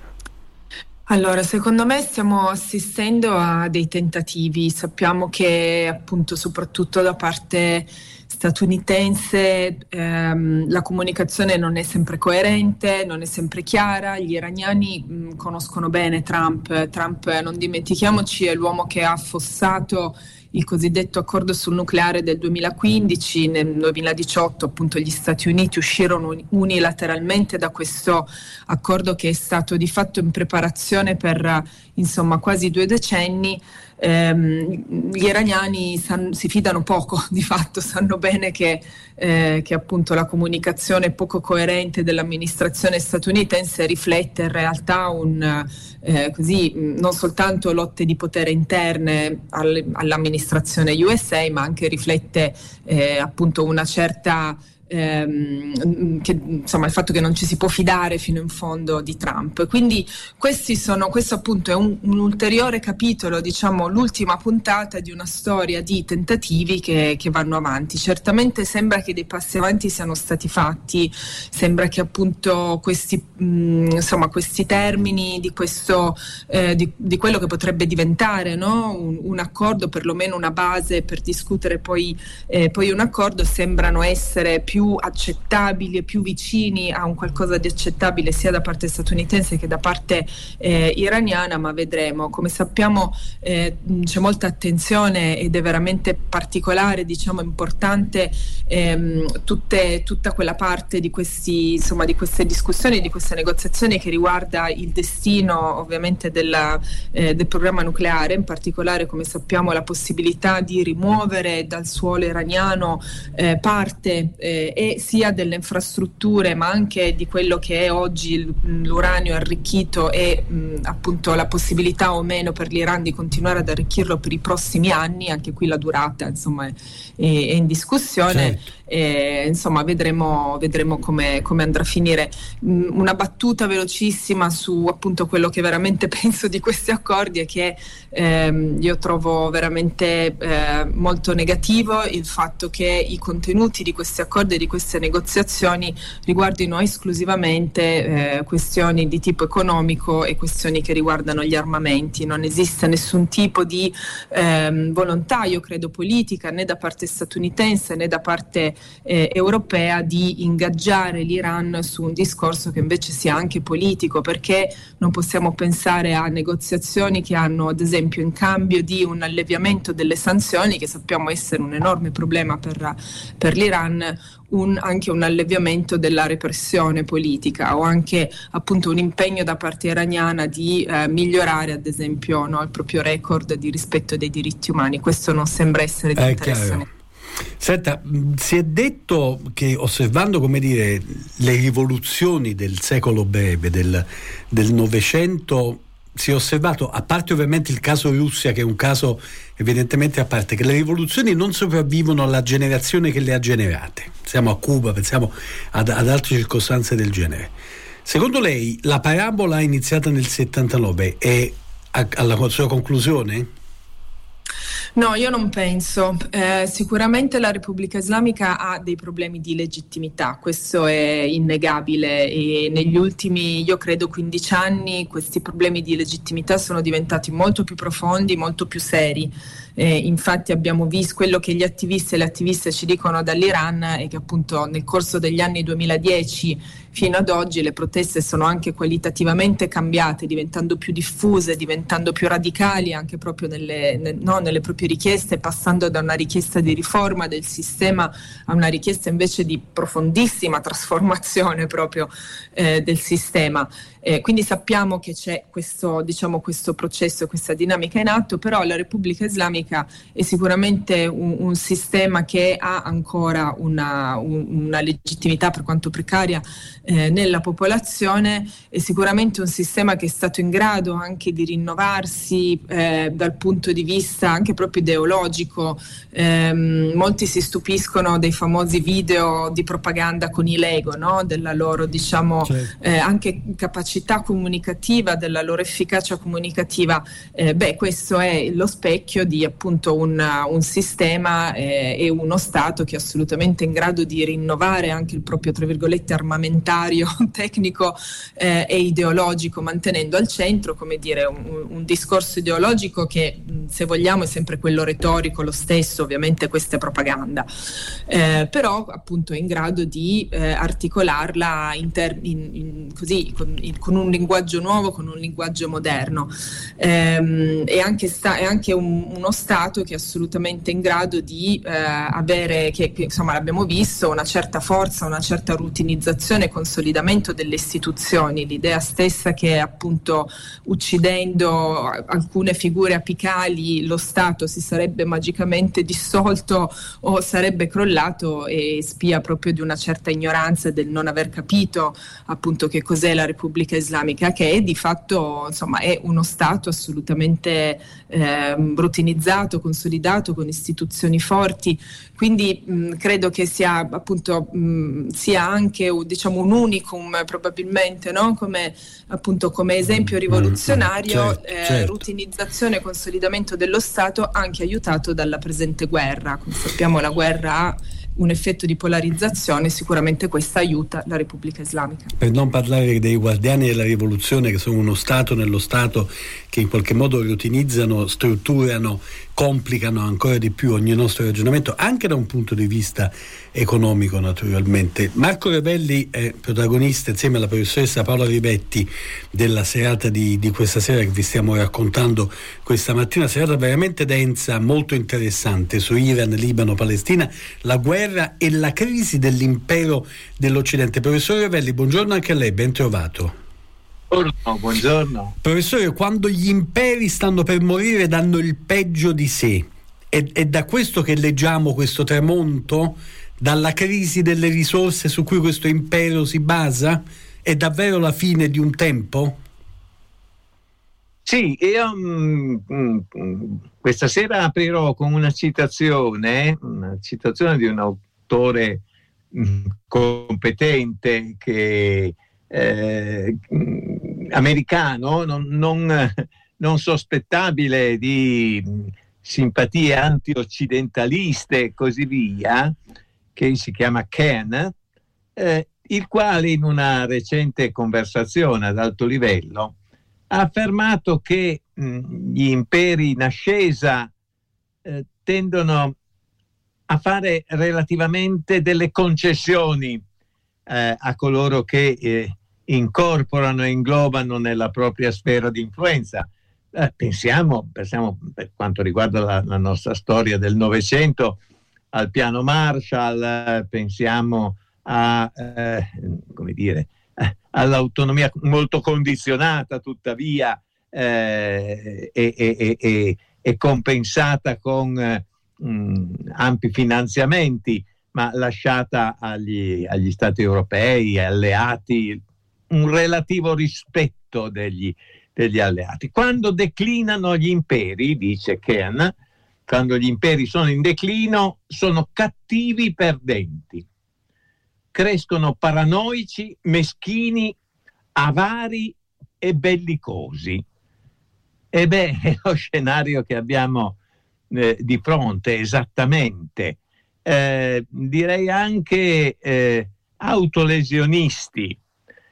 S19: Allora, secondo me stiamo assistendo a dei tentativi. Sappiamo che appunto soprattutto da parte statunitense ehm, la comunicazione non è sempre coerente, non è sempre chiara. Gli iraniani mh, conoscono bene Trump. Trump, non dimentichiamoci, è l'uomo che ha affossato il cosiddetto accordo sul nucleare del duemilaquindici. Nel duemiladiciotto appunto gli Stati Uniti uscirono unilateralmente da questo accordo, che è stato di fatto in preparazione per insomma quasi due decenni. Ehm, gli iraniani san, si fidano poco, di fatto sanno bene che, eh, che appunto la comunicazione poco coerente dell'amministrazione statunitense riflette in realtà un eh, così non soltanto lotte di potere interne al, all'amministrazione U S A, ma anche riflette eh, appunto una certa Ehm, che, insomma, il fatto che non ci si può fidare fino in fondo di Trump. Quindi questi sono, questo appunto è un, un ulteriore capitolo, diciamo l'ultima puntata di una storia di tentativi che, che vanno avanti. Certamente sembra che dei passi avanti siano stati fatti, sembra che appunto questi mh, insomma questi termini di questo eh, di, di quello che potrebbe diventare, no? un, un accordo, perlomeno una base per discutere poi, eh, poi un accordo, sembrano essere più più accettabili e più vicini a un qualcosa di accettabile sia da parte statunitense che da parte eh, iraniana, ma vedremo. Come sappiamo eh, c'è molta attenzione ed è veramente particolare, diciamo importante ehm, tutte, tutta quella parte di questi insomma di queste discussioni, di queste negoziazioni che riguarda il destino ovviamente della, eh, del programma nucleare, in particolare come sappiamo la possibilità di rimuovere dal suolo iraniano eh, parte eh, e sia delle infrastrutture ma anche di quello che è oggi l'uranio arricchito e mh, appunto la possibilità o meno per l'Iran di continuare ad arricchirlo per i prossimi anni. Anche qui la durata insomma è, è in discussione. Certo. E, insomma vedremo, vedremo come, come andrà a finire. Mh, una battuta velocissima su appunto quello che veramente penso di questi accordi è che ehm, io trovo veramente eh, molto negativo il fatto che i contenuti di questi accordi e di queste negoziazioni riguardino esclusivamente eh, questioni di tipo economico e questioni che riguardano gli armamenti. Non esiste nessun tipo di ehm, volontà, io credo, politica né da parte statunitense né da parte eh, europea di ingaggiare l'Iran su un discorso che invece sia anche politico, perché non possiamo pensare a negoziazioni che hanno ad esempio in cambio di un alleviamento delle sanzioni, che sappiamo essere un enorme problema per, per l'Iran, Un, anche un alleviamento della repressione politica o anche appunto un impegno da parte iraniana di eh, migliorare ad esempio no, il proprio record di rispetto dei diritti umani. Questo non sembra essere di
S18: È
S19: interesse.
S18: chiaro. Senta, si è detto che osservando, come dire, le rivoluzioni del secolo breve, del, del Novecento, si è osservato, a parte ovviamente il caso Russia, che è un caso evidentemente a parte, che le rivoluzioni non sopravvivono alla generazione che le ha generate. Pensiamo a Cuba, pensiamo ad, ad altre circostanze del genere. Secondo lei la parabola iniziata nel settantanove è a, alla sua conclusione?
S19: No, io non penso. Eh, sicuramente la Repubblica Islamica ha dei problemi di legittimità, questo è innegabile, e negli ultimi, io credo, quindici anni questi problemi di legittimità sono diventati molto più profondi, molto più seri. Eh, infatti abbiamo visto quello che gli attivisti e le attiviste ci dicono dall'Iran è che appunto nel corso degli anni duemiladieci fino ad oggi le proteste sono anche qualitativamente cambiate, diventando più diffuse, diventando più radicali anche proprio nelle, ne, no, nelle proprie richieste, passando da una richiesta di riforma del sistema a una richiesta invece di profondissima trasformazione proprio eh, del sistema. Eh, quindi sappiamo che c'è questo, diciamo, questo processo, questa dinamica in atto, però la Repubblica Islamica è sicuramente un, un sistema che ha ancora una, un, una legittimità, per quanto precaria, eh, nella popolazione, è sicuramente un sistema che è stato in grado anche di rinnovarsi eh, dal punto di vista anche proprio ideologico. Eh, molti si stupiscono dei famosi video di propaganda con i Lego, no? Della loro, diciamo, certo. eh, anche capacità comunicativa, della loro efficacia comunicativa. Eh, beh, questo è lo specchio di appunto un, un sistema eh, e uno Stato che è assolutamente in grado di rinnovare anche il proprio, tra virgolette, armamentario tecnico eh, e ideologico, mantenendo al centro, come dire, un, un discorso ideologico che, se vogliamo, è sempre quello retorico, lo stesso, ovviamente questa è propaganda, eh, però appunto è in grado di eh, articolarla in ter- in, in, così con, in, con un linguaggio nuovo, con un linguaggio moderno. Ehm, è anche, sta- è anche un, uno Stato che è assolutamente in grado di eh, avere, che, che insomma l'abbiamo visto, una certa forza, una certa rutinizzazione e consolidamento delle istituzioni. L'idea stessa che appunto uccidendo alcune figure apicali lo Stato si sarebbe magicamente dissolto o sarebbe crollato è spia proprio di una certa ignoranza e del non aver capito appunto che cos'è la Repubblica Islamica, che è di fatto, insomma, è uno Stato assolutamente eh, rutinizzato, consolidato, con istituzioni forti. Quindi mh, credo che sia appunto mh, sia anche, diciamo, un unicum probabilmente, no? Come appunto come esempio rivoluzionario,
S18: certo,
S19: eh,
S18: certo.
S19: rutinizzazione e consolidamento dello Stato, anche aiutato dalla presente guerra. Come sappiamo, la guerra ha un effetto di polarizzazione, sicuramente questa aiuta la Repubblica Islamica.
S18: Per non parlare dei guardiani della rivoluzione, che sono uno Stato nello Stato, che in qualche modo riutilizzano, strutturano, complicano ancora di più ogni nostro ragionamento, anche da un punto di vista economico, naturalmente. Marco Revelli è protagonista insieme alla professoressa Paola Rivetti della serata di, di questa sera che vi stiamo raccontando questa mattina, serata veramente densa, molto interessante su Iran, Libano, Palestina, la guerra e la crisi dell'impero dell'Occidente. Professore Revelli, buongiorno anche a lei, ben trovato.
S20: Buongiorno, buongiorno.
S18: Professore, quando gli imperi stanno per morire danno il peggio di sé, è, è da questo che leggiamo questo tramonto? Dalla crisi delle risorse su cui questo impero si basa? È davvero la fine di un tempo?
S20: Sì, io mh, mh, questa sera aprirò con una citazione, una citazione di un autore mh, competente che eh, americano, non, non, non sospettabile di simpatie anti-occidentaliste e così via, che si chiama Ken, eh, il quale in una recente conversazione ad alto livello ha affermato che mh, gli imperi in ascesa eh, tendono a fare relativamente delle concessioni eh, a coloro che eh, incorporano e inglobano nella propria sfera di influenza. Eh, pensiamo, pensiamo, per quanto riguarda la, la nostra storia del Novecento, al piano Marshall, eh, pensiamo a, eh, come dire, eh, all'autonomia molto condizionata, tuttavia, eh, e, e, e, e compensata con mh, ampi finanziamenti, ma lasciata agli, agli Stati europei, alleati, un relativo rispetto degli, degli alleati. Quando declinano gli imperi, dice Kern, quando gli imperi sono in declino, sono cattivi perdenti. Crescono paranoici, meschini, avari e bellicosi. E beh, è lo scenario che abbiamo eh, di fronte, esattamente. Eh, direi anche eh, autolesionisti.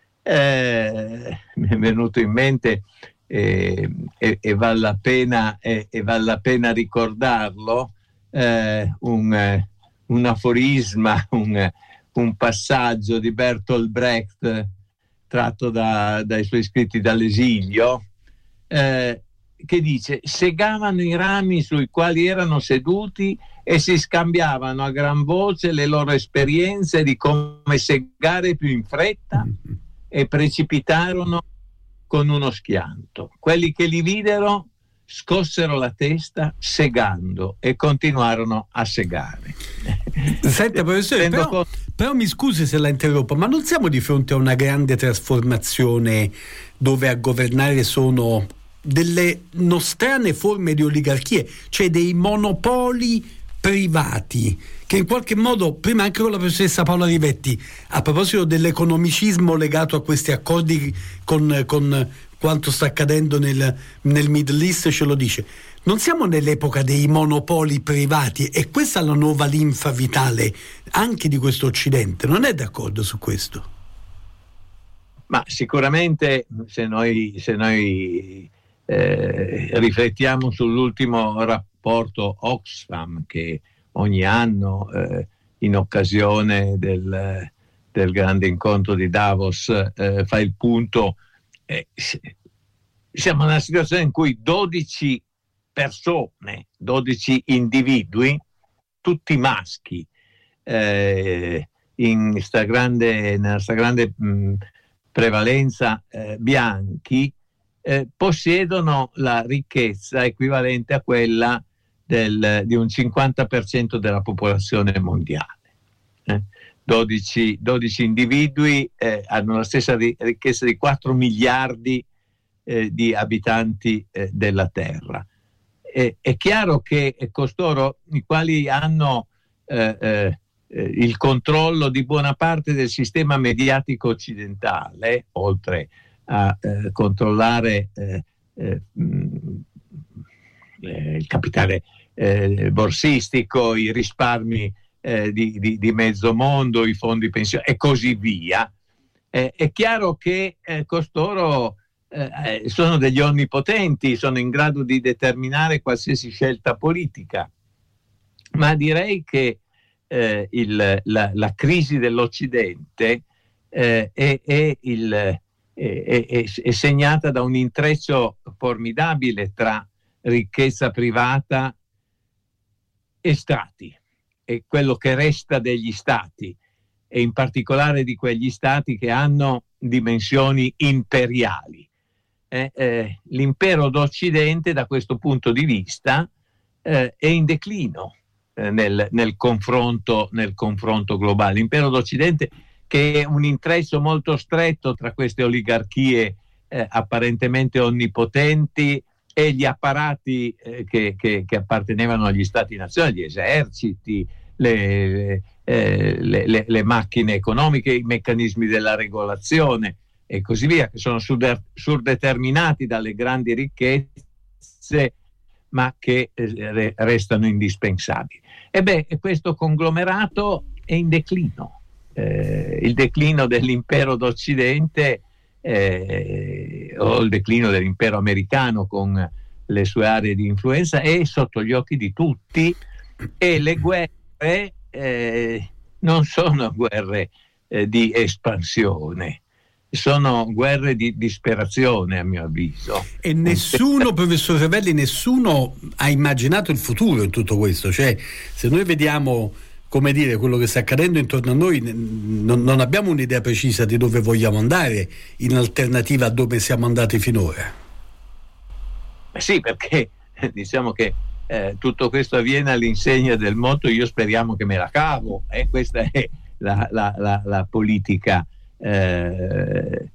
S20: Eh, mi è venuto in mente eh, e, e vale la pena, eh, e vale la pena ricordarlo, eh, un, eh, un aforisma, un, un passaggio di Bertolt Brecht tratto da, dai suoi scritti dall'esilio, eh, che dice: segavano i rami sui quali erano seduti e si scambiavano a gran voce le loro esperienze di come segare più in fretta, e precipitarono con uno schianto. Quelli che li videro scossero la testa segando e continuarono a segare.
S18: Senta professore, però, però mi scusi se la interrompo, ma non siamo di fronte a una grande trasformazione dove a governare sono delle nostrane forme di oligarchie, cioè dei monopoli privati, che in qualche modo, prima anche con la professoressa Paola Rivetti, a proposito dell'economicismo legato a questi accordi con, con quanto sta accadendo nel, nel Middle East, ce lo dice. Non siamo nell'epoca dei monopoli privati? E questa è la nuova linfa vitale anche di questo Occidente. Non è d'accordo su questo?
S20: Ma sicuramente, se noi, se noi eh, riflettiamo sull'ultimo rapporto Oxfam, che ogni anno eh, in occasione del, del grande incontro di Davos eh, fa il punto, eh, siamo in una situazione in cui dodici persone, dodici individui, tutti maschi, eh, in sta grande, nella sta grande mh, prevalenza eh, bianchi, eh, possiedono la ricchezza equivalente a quella del, di un cinquanta per cento della popolazione mondiale. Eh? dodici, dodici individui eh, hanno la stessa ricchezza di quattro miliardi eh, di abitanti eh, della Terra. E, è chiaro che costoro, i quali hanno eh, eh, il controllo di buona parte del sistema mediatico occidentale, oltre a eh, controllare eh, eh, eh, il capitale eh, borsistico, i risparmi eh, di, di, di mezzo mondo, i fondi pensione e così via, eh, è chiaro che eh, costoro eh, sono degli onnipotenti, sono in grado di determinare qualsiasi scelta politica. Ma direi che eh, il, la, la crisi dell'Occidente eh, è, è, il, è, è, è segnata da un intreccio formidabile tra ricchezza privata e stati, e quello che resta degli stati, e in particolare di quegli stati che hanno dimensioni imperiali. Eh, eh, l'impero d'Occidente da questo punto di vista eh, è in declino eh, nel, nel, confronto, nel confronto globale. L'impero d'Occidente, che è un intreccio molto stretto tra queste oligarchie eh, apparentemente onnipotenti e gli apparati eh, che, che, che appartenevano agli stati-nazione, gli eserciti, le, eh, le, le, le macchine economiche, i meccanismi della regolazione e così via, che sono surdeterminati dalle grandi ricchezze, ma che eh, restano indispensabili. E beh, questo conglomerato è in declino. Eh, il declino dell'impero d'Occidente eh, o il declino dell'impero americano con le sue aree di influenza è sotto gli occhi di tutti, e le guerre eh, non sono guerre eh, di espansione, sono guerre di disperazione, a mio avviso.
S18: E nessuno, professor Ravelli, nessuno ha immaginato il futuro in tutto questo. Cioè, se noi vediamo, come dire, quello che sta accadendo intorno a noi, non, non abbiamo un'idea precisa di dove vogliamo andare in alternativa a dove siamo andati finora.
S20: Eh sì, perché diciamo che eh, tutto questo avviene all'insegna del motto io speriamo che me la cavo, e eh? Questa è la, la, la, la politica eh,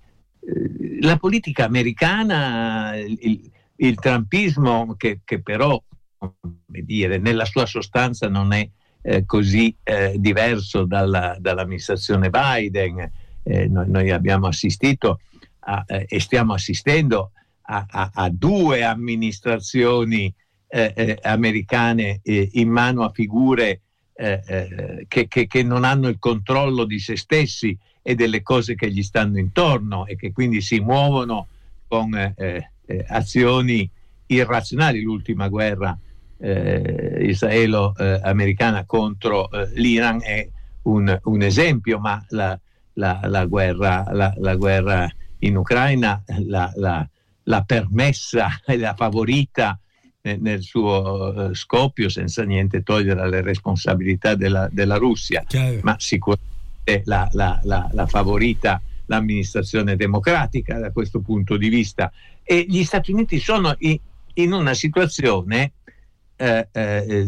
S20: la politica americana, il, il trumpismo che, che però, come dire, nella sua sostanza non è eh, così eh, diverso dalla, dall'amministrazione Biden. Eh, noi, noi abbiamo assistito a, eh, e stiamo assistendo a, a, a due amministrazioni eh, eh, americane eh, in mano a figure eh, eh, che, che, che non hanno il controllo di se stessi e delle cose che gli stanno intorno, e che quindi si muovono con eh, eh, azioni irrazionali. L'ultima guerra eh, israelo-americana contro eh, l'Iran è un, un esempio, ma la, la, la, guerra, la, la guerra in Ucraina la, la, l'ha permessa e l'ha favorita nel, nel suo uh, scoppio, senza niente togliere alle responsabilità della, della Russia. Chiaro. Ma sicuramente La, la, la, la favorita l'amministrazione democratica da questo punto di vista, e gli Stati Uniti sono in, in una situazione eh, eh,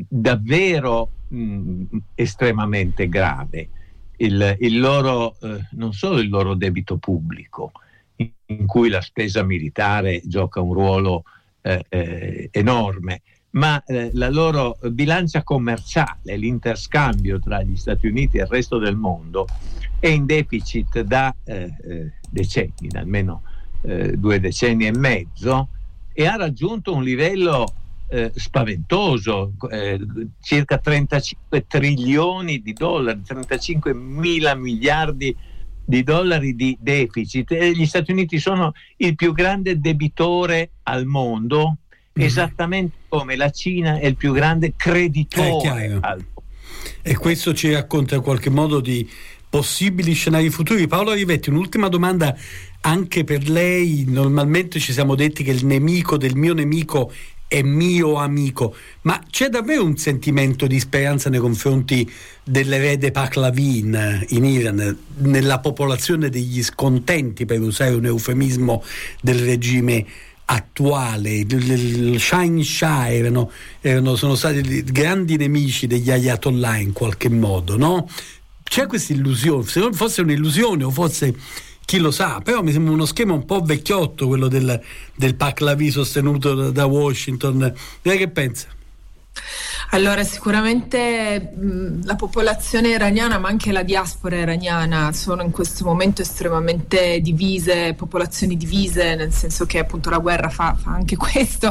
S20: davvero mh, estremamente grave. Il, il loro eh, non solo il loro debito pubblico, in, in cui la spesa militare gioca un ruolo eh, eh, enorme, ma eh, la loro bilancia commerciale, l'interscambio tra gli Stati Uniti e il resto del mondo, è in deficit da eh, eh, decenni, da almeno eh, due decenni e mezzo, e ha raggiunto un livello eh, spaventoso, eh, circa trentacinque trilioni di dollari, trentacinque mila miliardi di dollari di deficit, e gli Stati Uniti sono il più grande debitore al mondo, esattamente come la Cina è il più grande creditore al...
S18: E questo ci racconta in qualche modo di possibili scenari futuri. Paolo Rivetti, un'ultima domanda anche per lei. Normalmente ci siamo detti che il nemico del mio nemico è mio amico, ma c'è davvero un sentimento di speranza nei confronti dell'erede Pahlavi in, in Iran, nella popolazione degli scontenti, per usare un eufemismo del regime attuale? Il Shahinshah erano, erano, sono stati grandi nemici degli ayatollah in qualche modo, no? C'è questa illusione, se non fosse un'illusione o forse chi lo sa, però mi sembra uno schema un po' vecchiotto quello del, del Pahlavi sostenuto da, da Washington. Lei che pensa?
S19: Allora, sicuramente mh, la popolazione iraniana, ma anche la diaspora iraniana, sono in questo momento estremamente divise, popolazioni divise, nel senso che appunto la guerra fa, fa anche questo.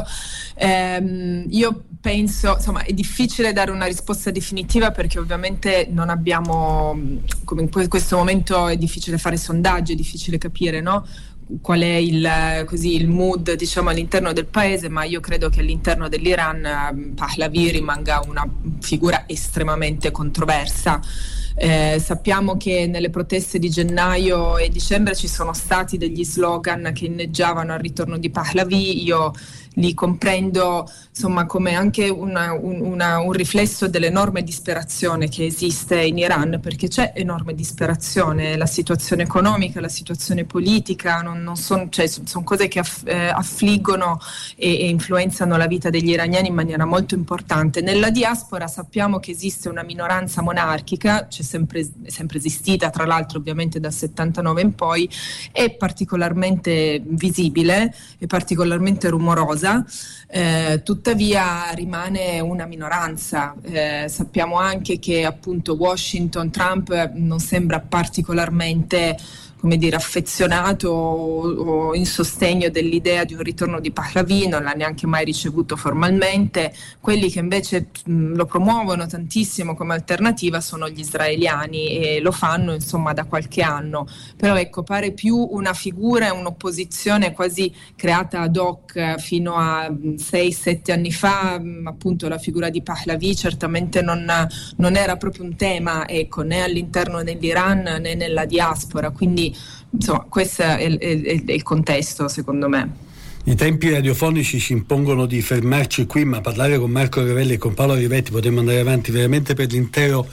S19: Ehm, io penso, insomma, è difficile dare una risposta definitiva, perché ovviamente non abbiamo, come in questo momento è difficile fare sondaggi, è difficile capire, no? Qual è il, così, il mood, diciamo, all'interno del paese, ma io credo che all'interno dell'Iran Pahlavi rimanga una figura estremamente controversa. Eh, sappiamo che nelle proteste di gennaio e dicembre ci sono stati degli slogan che inneggiavano al ritorno di Pahlavi. Io li comprendo, insomma, come anche una, un, una, un riflesso dell'enorme disperazione che esiste in Iran, perché c'è enorme disperazione, la situazione economica, la situazione politica non, non sono, cioè, sono cose che aff, eh, affliggono e, e influenzano la vita degli iraniani in maniera molto importante. Nella diaspora sappiamo che esiste una minoranza monarchica, c'è sempre, è sempre esistita, tra l'altro ovviamente dal settantanove in poi, è particolarmente visibile, è particolarmente rumorosa. Eh, tuttavia rimane una minoranza. Eh, sappiamo anche che appunto Washington, Trump non sembra particolarmente, come dire, affezionato o, o in sostegno dell'idea di un ritorno di Pahlavi, non l'ha neanche mai ricevuto formalmente. Quelli che invece mh, lo promuovono tantissimo come alternativa sono gli israeliani, e lo fanno insomma da qualche anno, però ecco, pare più una figura, un'opposizione quasi creata ad hoc fino a sei sette anni fa. Mh, appunto la figura di Pahlavi certamente non, non era proprio un tema, ecco, né all'interno dell'Iran né nella diaspora, quindi insomma questo è il, è, è il contesto, secondo me.
S18: I tempi radiofonici ci impongono di fermarci qui, ma parlare con Marco Ravelli e con Paolo Rivetti potremmo andare avanti veramente per l'intero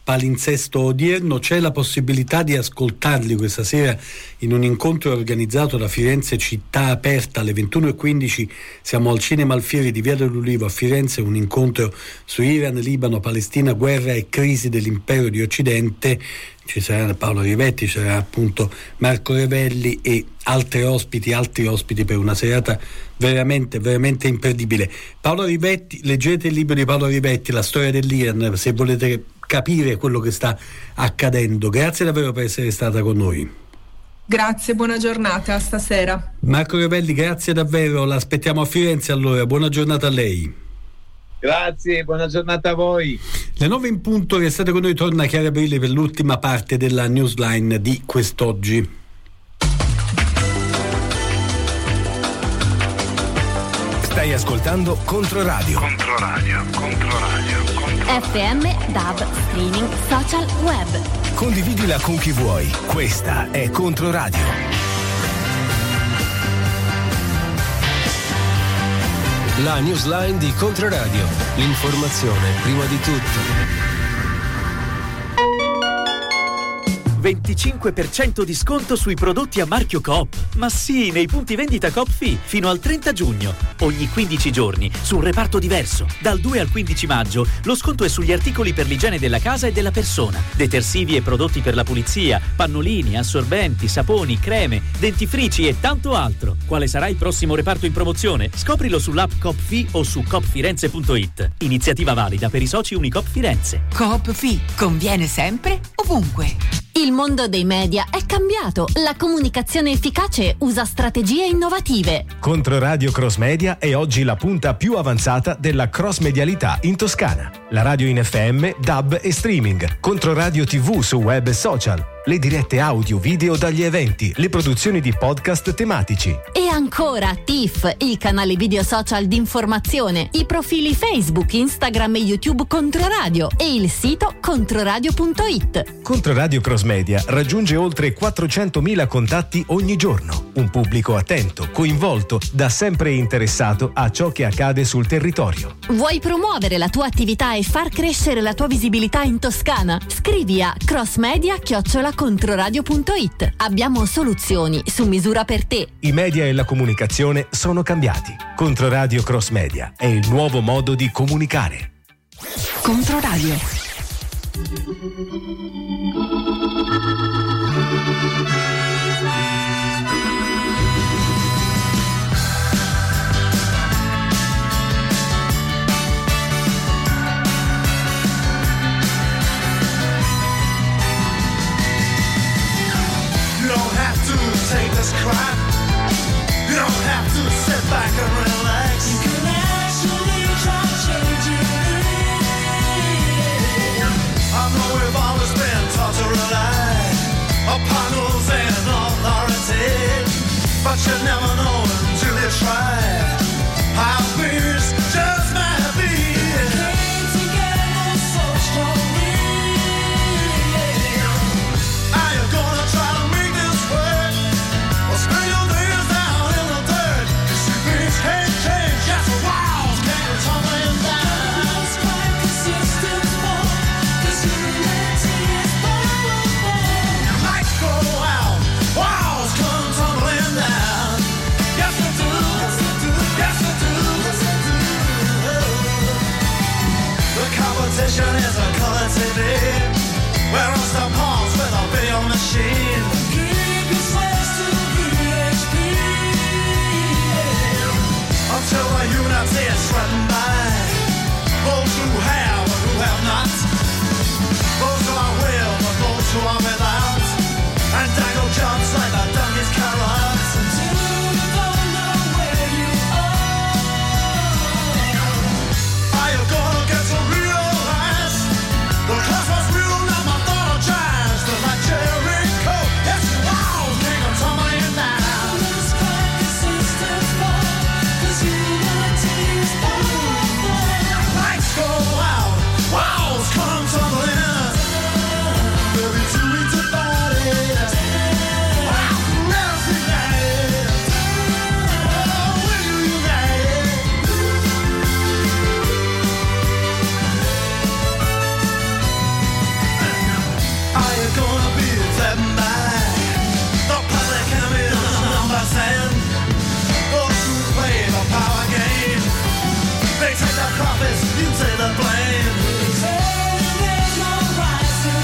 S18: palinsesto odierno. C'è la possibilità di ascoltarli questa sera in un incontro organizzato da Firenze Città Aperta alle ventuno e quindici. Siamo al Cinema Alfieri di Via dell'Ulivo a Firenze, un incontro su Iran, Libano, Palestina, guerra e crisi dell'impero di Occidente. Ci sarà Paolo Rivetti, ci sarà appunto Marco Revelli e altri ospiti, altri ospiti per una serata veramente, veramente imperdibile. Paolo Rivetti, leggete il libro di Paolo Rivetti, La storia dell'Iran, se volete capire quello che sta accadendo. Grazie davvero per essere stata con noi.
S19: Grazie, buona giornata, stasera.
S18: Marco Revelli, grazie davvero, l'aspettiamo a Firenze allora, buona giornata a lei.
S20: Grazie, buona giornata a voi.
S18: Le nove in punto, restate con noi, torna Chiara Brilli per l'ultima parte della newsline di quest'oggi.
S16: Stai ascoltando Controradio.
S13: Controradio, Controradio, Controradio.
S6: F M, D A B, streaming, social, web.
S16: Condividila con chi vuoi. Questa è Controradio.
S1: La newsline di Controradio. L'informazione prima di tutto.
S21: venticinque per cento di sconto sui prodotti a marchio Coop. Ma sì, nei punti vendita Coop Fi fino al trenta giugno. Ogni quindici giorni su un reparto diverso. Dal due al quindici maggio lo sconto è sugli articoli per l'igiene della casa e della persona, detersivi e prodotti per la pulizia, pannolini, assorbenti, saponi, creme, dentifrici e tanto altro. Quale sarà il prossimo reparto in promozione? Scoprilo sull'app Coop Fi o su coop firenze punto it. Iniziativa valida per i soci Unicoop Firenze.
S22: Coop Fi, conviene sempre, ovunque.
S6: Il mondo dei media è cambiato. La comunicazione efficace usa strategie innovative.
S16: Controradio Cross Media è oggi la punta più avanzata della cross medialità in Toscana. La radio in F M, D A B e streaming. Controradio tivù su web e social. Le dirette audio, video dagli eventi, le produzioni di podcast tematici.
S6: E ancora T I F, il canale video social di informazione, i profili Facebook, Instagram e YouTube Controradio e il sito controradio punto it.
S16: Controradio Cross Media raggiunge oltre quattrocentomila contatti ogni giorno. Un pubblico attento, coinvolto, da sempre interessato a ciò che accade sul territorio.
S6: Vuoi promuovere la tua attività e far crescere la tua visibilità in Toscana? Scrivi a crossmedia chiocciola controradio punto it. Abbiamo soluzioni su misura per te.
S16: I media e la comunicazione sono cambiati. Controradio Cross Media è il nuovo modo di comunicare.
S22: Controradio.
S9: You don't have to take this crap. You don't have to sit back and relax. You can actually try changing it. I know we've always been taught to rely upon rules and authority, but you never know until you try how things just might be. We came together so strongly. Are you gonna try to make this work? Or spend your days down in the dirt? 'Cause you things can't change, yes, the walls can't tumbling down. Let's find consistent more, 'cause unity is powerful. Lights go out, walls come tumbling down. Yes, they do, yes, they do, yes, they do, yes, they do. The competition is a color T V. We're on some palms with a video machine. Keep your slaves to V H P. Until the unity is threatened by those who have and who have not, those who are with and those who are without, and dangle jobs like a donkey's carrots. Until you don't know where you are. Are you gonna get to realize the class was real, not mythologized? The like Jericho, yes, the walls make them tumbling down. Let's find consistent more, 'cause unity is power. They take the profits, you take the blame. There's no rise to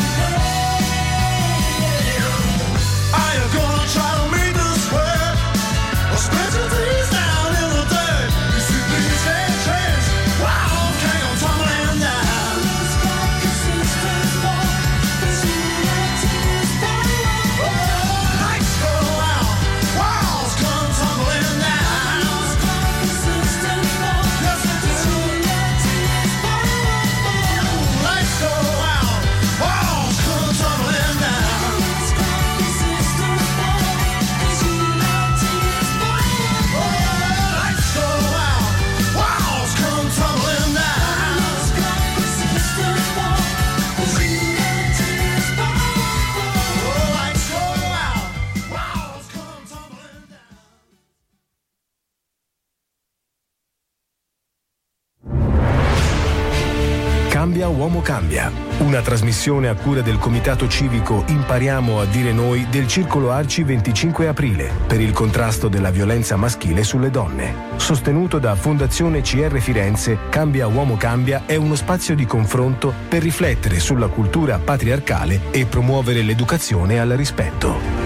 S9: are you gonna try to make this work? Or spread your things down in the dirt? You see things can't change. Wow, can't go tumbling down. Looks like a system's born. Cause unity is power. Lights go out, walls come tumbling down. Looks like a system's born. Yes, it is. Unity is power. Lights go out, walls come tumbling down. Looks like a system's born. Cause unity is power. Lights go out, walls come tumbling down. Looks like a system's born. Cause unity is power. Lights go out, walls come tumbling down.
S16: Cambia Uomo Cambia, una trasmissione a cura del Comitato Civico Impariamo a dire noi del Circolo Arci venticinque aprile per il contrasto della violenza maschile sulle donne. Sostenuto da Fondazione C R Firenze, Cambia Uomo Cambia è uno spazio di confronto per riflettere sulla cultura patriarcale e promuovere l'educazione al rispetto.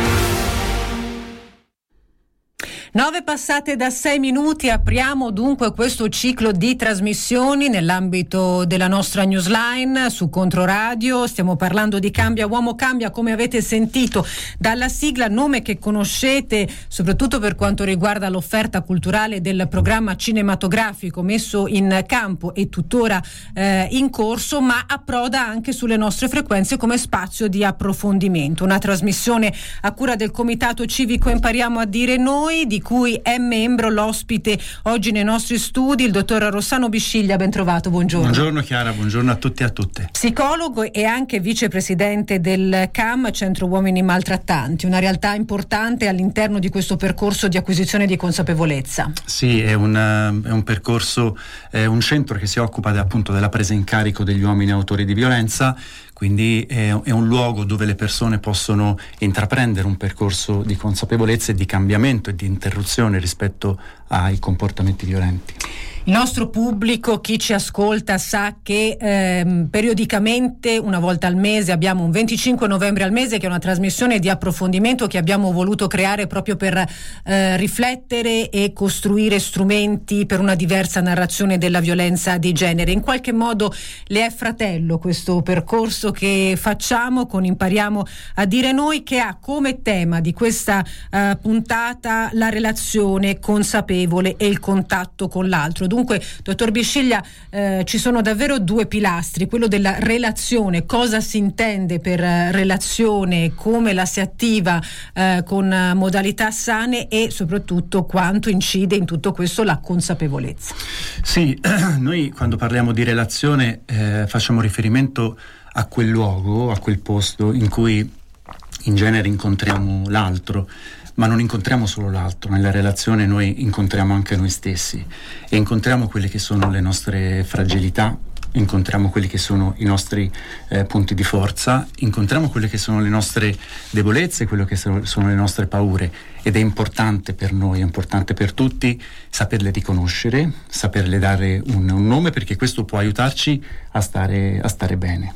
S2: Nove passate da sei minuti, apriamo dunque questo ciclo di trasmissioni nell'ambito della nostra newsline su Controradio. Stiamo parlando di Cambia Uomo Cambia, come avete sentito dalla sigla, nome che conoscete soprattutto per quanto riguarda l'offerta culturale del programma cinematografico messo in campo e tuttora eh, in corso, ma approda anche sulle nostre frequenze come spazio di approfondimento. Una trasmissione a cura del Comitato Civico Impariamo a dire noi, di cui è membro l'ospite oggi nei nostri studi, il dottor Rossano Bisciglia. Ben trovato, buongiorno.
S3: Buongiorno Chiara, buongiorno a tutti e a tutte.
S2: Psicologo e anche vicepresidente del C A M, Centro Uomini Maltrattanti, una realtà importante all'interno di questo percorso di acquisizione di consapevolezza.
S3: Sì, è un, è un percorso, è un centro che si occupa de, appunto della presa in carico degli uomini autori di violenza, quindi è, è un luogo dove le persone possono intraprendere un percorso di consapevolezza e di cambiamento e di interruzione rispetto ai comportamenti violenti.
S2: Il nostro pubblico, chi ci ascolta, sa che ehm, periodicamente, una volta al mese, abbiamo un venticinque novembre al mese, che è una trasmissione di approfondimento che abbiamo voluto creare proprio per eh, riflettere e costruire strumenti per una diversa narrazione della violenza di genere. In qualche modo le è fratello questo percorso che facciamo con Impariamo a dire noi, che ha come tema di questa eh, puntata la relazione consapevole e il contatto con l'altro. Dunque, dottor Bisciglia, eh, ci sono davvero due pilastri, quello della relazione, cosa si intende per eh, relazione, come la si attiva eh, con eh, modalità sane, e soprattutto quanto incide in tutto questo la consapevolezza.
S3: Sì, noi quando parliamo di relazione eh, facciamo riferimento a quel luogo, a quel posto in cui in genere incontriamo l'altro, ma non incontriamo solo l'altro. Nella relazione noi incontriamo anche noi stessi e incontriamo quelle che sono le nostre fragilità, incontriamo quelli che sono i nostri eh, punti di forza, incontriamo quelle che sono le nostre debolezze, quello che sono, sono le nostre paure, ed è importante per noi, è importante per tutti saperle riconoscere, saperle dare un, un nome, perché questo può aiutarci a stare, a stare bene.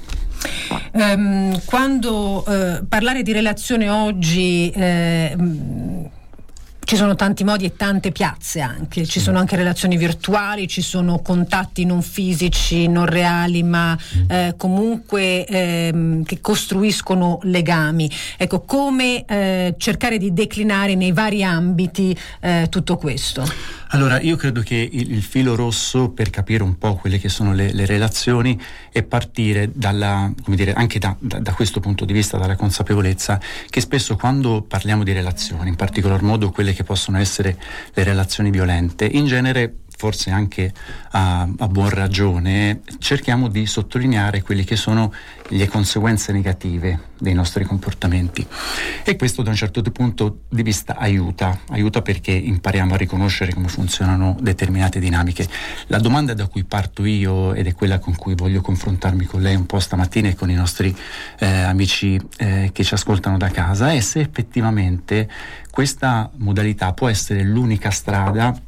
S2: Um, quando uh, parlare di relazione oggi eh, ci sono tanti modi e tante piazze anche, ci sono anche relazioni virtuali, ci sono contatti non fisici, non reali, ma eh, comunque eh, che costruiscono legami. Ecco, come eh, cercare di declinare nei vari ambiti eh, tutto questo?
S3: Allora, io credo che il, il filo rosso per capire un po' quelle che sono le, le relazioni è partire dalla, come dire, anche da, da, da questo punto di vista, dalla consapevolezza che spesso quando parliamo di relazioni, in particolar modo quelle che possono essere le relazioni violente, in genere, forse anche a, a buon ragione, cerchiamo di sottolineare quelle che sono le conseguenze negative dei nostri comportamenti, e questo da un certo punto di vista aiuta, aiuta perché impariamo a riconoscere come funzionano determinate dinamiche. La domanda da cui parto io, ed è quella con cui voglio confrontarmi con lei un po' stamattina e con i nostri eh, amici eh, che ci ascoltano da casa, è se effettivamente questa modalità può essere l'unica strada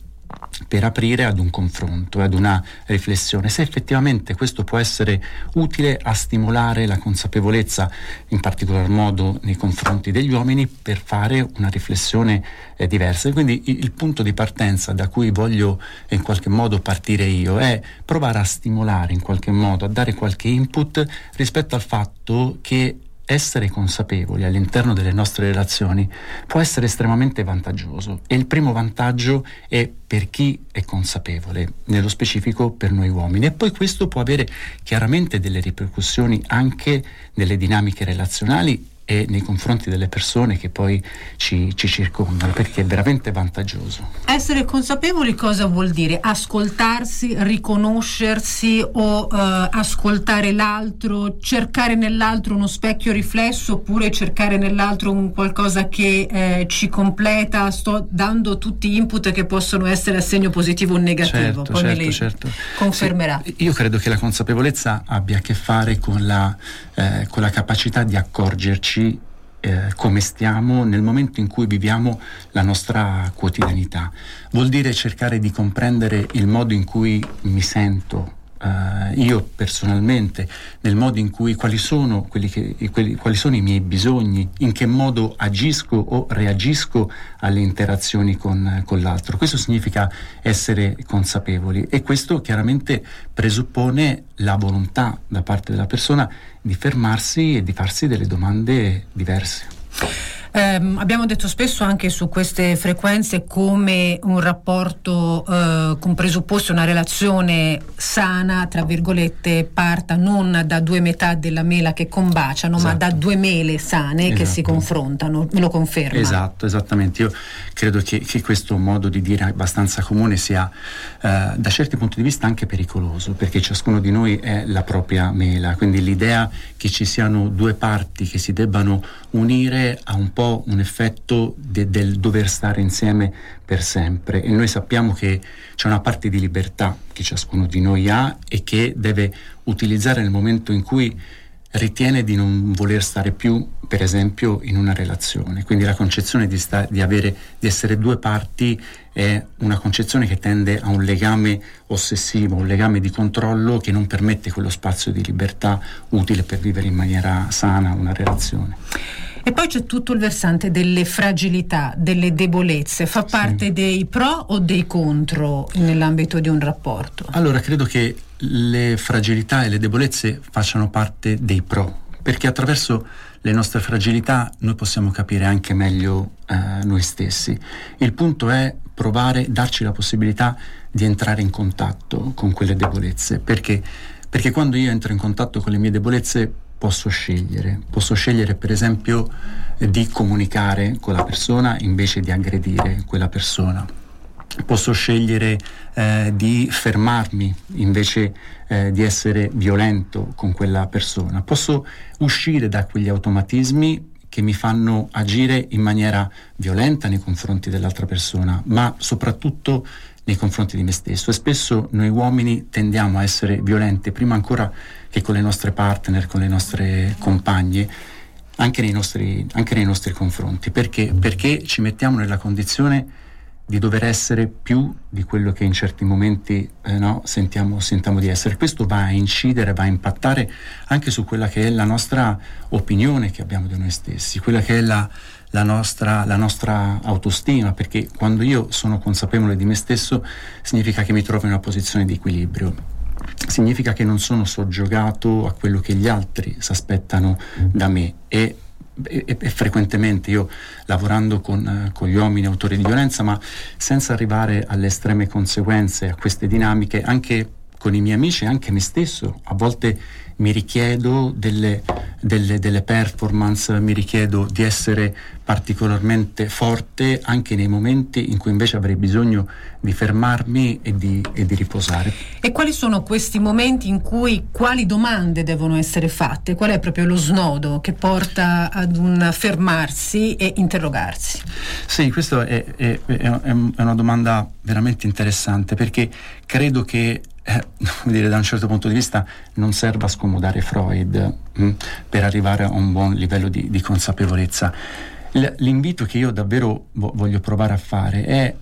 S3: per aprire ad un confronto, ad una riflessione, se effettivamente questo può essere utile a stimolare la consapevolezza, in particolar modo nei confronti degli uomini, per fare una riflessione eh, diversa. E quindi il, il punto di partenza da cui voglio in qualche modo partire io è provare a stimolare in qualche modo, a dare qualche input rispetto al fatto che essere consapevoli all'interno delle nostre relazioni può essere estremamente vantaggioso, e il primo vantaggio è per chi è consapevole, nello specifico per noi uomini, e poi questo può avere chiaramente delle ripercussioni anche nelle dinamiche relazionali e nei confronti delle persone che poi ci, ci circondano, perché è veramente vantaggioso.
S2: Essere consapevoli cosa vuol dire? Ascoltarsi, riconoscersi o eh, ascoltare l'altro, cercare nell'altro uno specchio riflesso, oppure cercare nell'altro un qualcosa che eh, ci completa? Sto dando tutti input che possono essere a segno positivo o negativo,
S3: certo,
S2: poi
S3: certo,
S2: me li
S3: certo.
S2: confermerà.
S3: Sì, io credo che la consapevolezza abbia a che fare con la, eh, con la capacità di accorgerci Eh, come stiamo nel momento in cui viviamo la nostra quotidianità. Vuol dire cercare di comprendere il modo in cui mi sento eh, io personalmente, nel modo in cui quali sono quelli che, quelli, quali sono i miei bisogni, in che modo agisco o reagisco alle interazioni con, con l'altro. Questo significa essere consapevoli, e questo chiaramente presuppone la volontà da parte della persona di fermarsi e di farsi delle domande diverse.
S2: Eh, abbiamo detto spesso anche su queste frequenze come un rapporto eh, con presupposto, una relazione sana, tra virgolette, parta non da due metà della mela che combaciano, esatto, ma da due mele sane, esatto, che si confrontano. Me lo conferma?
S3: Esatto, esattamente. Io credo che, che questo modo di dire abbastanza comune sia eh, da certi punti di vista anche pericoloso, perché ciascuno di noi è la propria mela, quindi l'idea che ci siano due parti che si debbano unire ha un po' un effetto de, del dover stare insieme per sempre, e noi sappiamo che c'è una parte di libertà che ciascuno di noi ha e che deve utilizzare nel momento in cui ritiene di non voler stare più, per esempio, in una relazione. Quindi la concezione di, sta, di avere di essere due parti è una concezione che tende a un legame ossessivo, un legame di controllo che non permette quello spazio di libertà utile per vivere in maniera sana una relazione.
S2: E poi c'è tutto il versante delle fragilità, delle debolezze. Fa parte sì. dei pro o dei contro nell'ambito di un rapporto?
S3: Allora, credo che le fragilità e le debolezze facciano parte dei pro, perché attraverso le nostre fragilità noi possiamo capire anche meglio eh, noi stessi. Il punto è provare, darci la possibilità di entrare in contatto con quelle debolezze, perché perché quando io entro in contatto con le mie debolezze posso scegliere, posso scegliere per esempio eh, di comunicare con la persona invece di aggredire quella persona, posso scegliere eh, di fermarmi invece eh, di essere violento con quella persona, posso uscire da quegli automatismi che mi fanno agire in maniera violenta nei confronti dell'altra persona, ma soprattutto nei confronti di me stesso. E spesso noi uomini tendiamo a essere violenti prima ancora che con le nostre partner, con le nostre compagne, anche nei nostri, anche nei nostri confronti. Perché? Perché ci mettiamo nella condizione di dover essere più di quello che in certi momenti eh, no, sentiamo, sentiamo di essere. Questo va a incidere, va a impattare anche su quella che è la nostra opinione che abbiamo di noi stessi, quella che è la La nostra, la nostra autostima, perché quando io sono consapevole di me stesso significa che mi trovo in una posizione di equilibrio, significa che non sono soggiogato a quello che gli altri si aspettano da me, e, e, e frequentemente io, lavorando con, con gli uomini autori di violenza, ma senza arrivare alle estreme conseguenze, a queste dinamiche, anche con i miei amici e anche me stesso, a volte mi richiedo delle, delle, delle performance, mi richiedo di essere particolarmente forte anche nei momenti in cui invece avrei bisogno di fermarmi e di, e di riposare.
S2: E quali sono questi momenti in cui quali domande devono essere fatte? Qual è proprio lo snodo che porta ad un fermarsi e interrogarsi?
S3: Sì, questa è, è, è, è una domanda veramente interessante, perché credo che Eh, dire, da un certo punto di vista non serva scomodare Freud mh, per arrivare a un buon livello di, di consapevolezza. L- l'invito che io davvero vo- voglio provare a fare è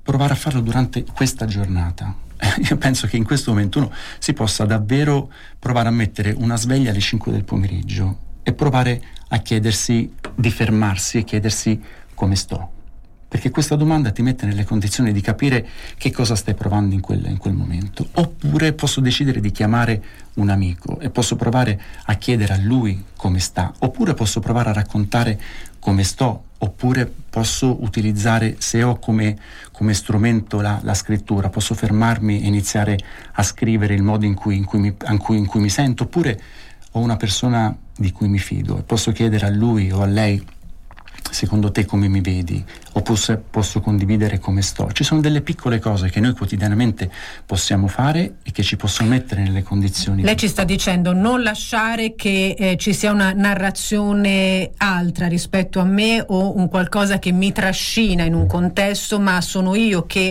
S3: provare a farlo durante questa giornata. Io penso che in questo momento uno si possa davvero provare a mettere una sveglia alle cinque del pomeriggio e provare a chiedersi di fermarsi e chiedersi come sto, perché questa domanda ti mette nelle condizioni di capire che cosa stai provando in quel, in quel momento. Oppure posso decidere di chiamare un amico e posso provare a chiedere a lui come sta, oppure posso provare a raccontare come sto, oppure posso utilizzare, se ho come, come strumento la, la scrittura, posso fermarmi e iniziare a scrivere il modo in cui, in cui, mi, in cui, in cui mi sento, oppure ho una persona di cui mi fido e posso chiedere a lui o a lei: secondo te come mi vedi? O posso, posso condividere come sto? Ci sono delle piccole cose che noi quotidianamente possiamo fare e che ci possono mettere nelle condizioni.
S2: Lei ci sta dicendo non lasciare che eh, ci sia una narrazione altra rispetto a me o un qualcosa che mi trascina in un contesto, ma sono io che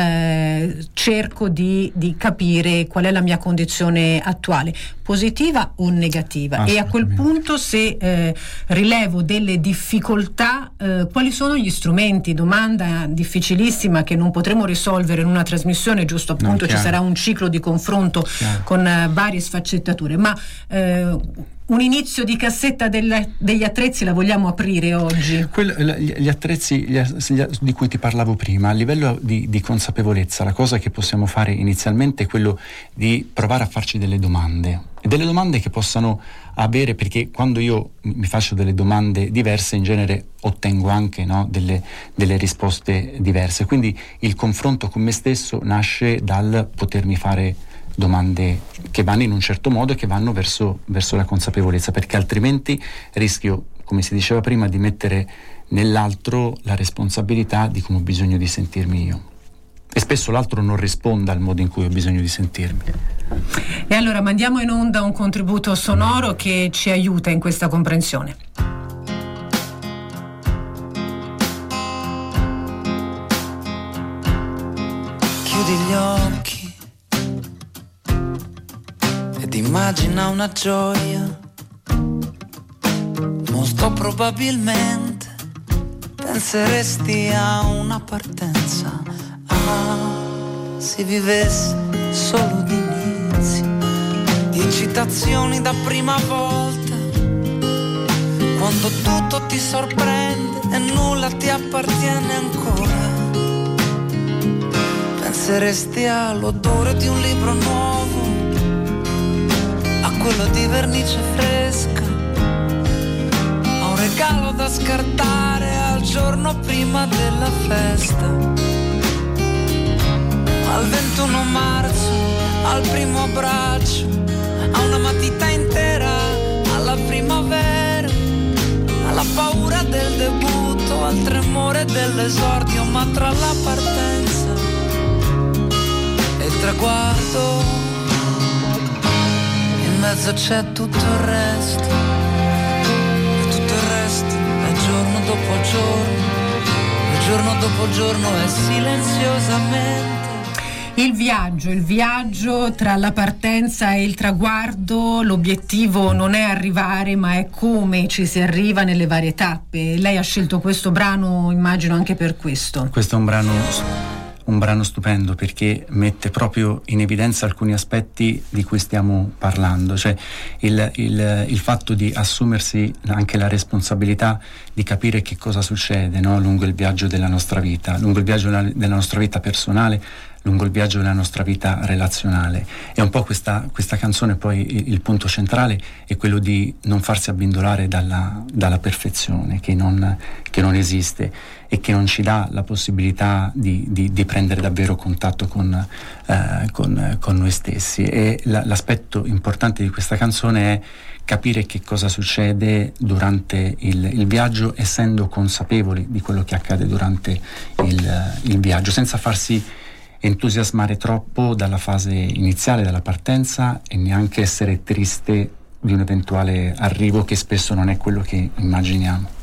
S2: eh, cerco di, di capire qual è la mia condizione attuale, positiva o negativa, e a quel punto se eh, rilevo delle difficoltà, eh, quali sono gli strumenti? Domanda difficilissima che non potremo risolvere in una trasmissione, giusto appunto no, ci sarà un ciclo di confronto chiaro. Con uh, varie sfaccettature, ma uh, un inizio di cassetta delle, degli attrezzi la vogliamo aprire oggi? Quello,
S3: gli attrezzi gli, gli, di cui ti parlavo prima, a livello di, di consapevolezza, la cosa che possiamo fare inizialmente è quello di provare a farci delle domande, delle domande che possano avere, perché quando io mi faccio delle domande diverse in genere ottengo anche no, delle, delle risposte diverse, quindi il confronto con me stesso nasce dal potermi fare domande che vanno in un certo modo e che vanno verso, verso la consapevolezza, perché altrimenti rischio, come si diceva prima, di mettere nell'altro la responsabilità di come ho bisogno di sentirmi io, e spesso l'altro non risponda al modo in cui ho bisogno di sentirmi.
S2: E allora mandiamo in onda un contributo sonoro che ci aiuta in questa comprensione.
S4: Chiudi gli occhi ed immagina una gioia, molto probabilmente penseresti a una partenza. Ah, si vivesse solo di inizi, di citazioni da prima volta, quando tutto ti sorprende e nulla ti appartiene ancora. Penseresti all'odore di un libro nuovo, a quello di vernice fresca, a un regalo da scartare al giorno prima della festa. Al ventuno marzo, al primo abbraccio, a una matita intera, alla primavera, alla paura del debutto, al tremore dell'esordio, ma tra la partenza e il traguardo, in mezzo c'è tutto il resto, e tutto il resto è giorno dopo giorno, e giorno dopo giorno è silenziosamente.
S2: Il viaggio, il viaggio tra la partenza e il traguardo, l'obiettivo non è arrivare, ma è come ci si arriva nelle varie tappe. Lei ha scelto questo brano, immagino, anche per questo.
S3: Questo è un brano, un brano stupendo, perché mette proprio in evidenza alcuni aspetti di cui stiamo parlando, cioè il, il, il fatto di assumersi anche la responsabilità di capire che cosa succede, no? lungo il viaggio della nostra vita, lungo il viaggio della, della nostra vita personale, lungo il viaggio della nostra vita relazionale. È un po' questa, questa canzone, poi il, il punto centrale è quello di non farsi abbindolare dalla, dalla perfezione che non, che non esiste e che non ci dà la possibilità di, di, di prendere davvero contatto con, eh, con, con noi stessi. E la, l'aspetto importante di questa canzone è capire che cosa succede durante il, il viaggio, essendo consapevoli di quello che accade durante il, il viaggio, senza farsi entusiasmare troppo dalla fase iniziale della partenza e neanche essere triste di un eventuale arrivo che spesso non è quello che immaginiamo.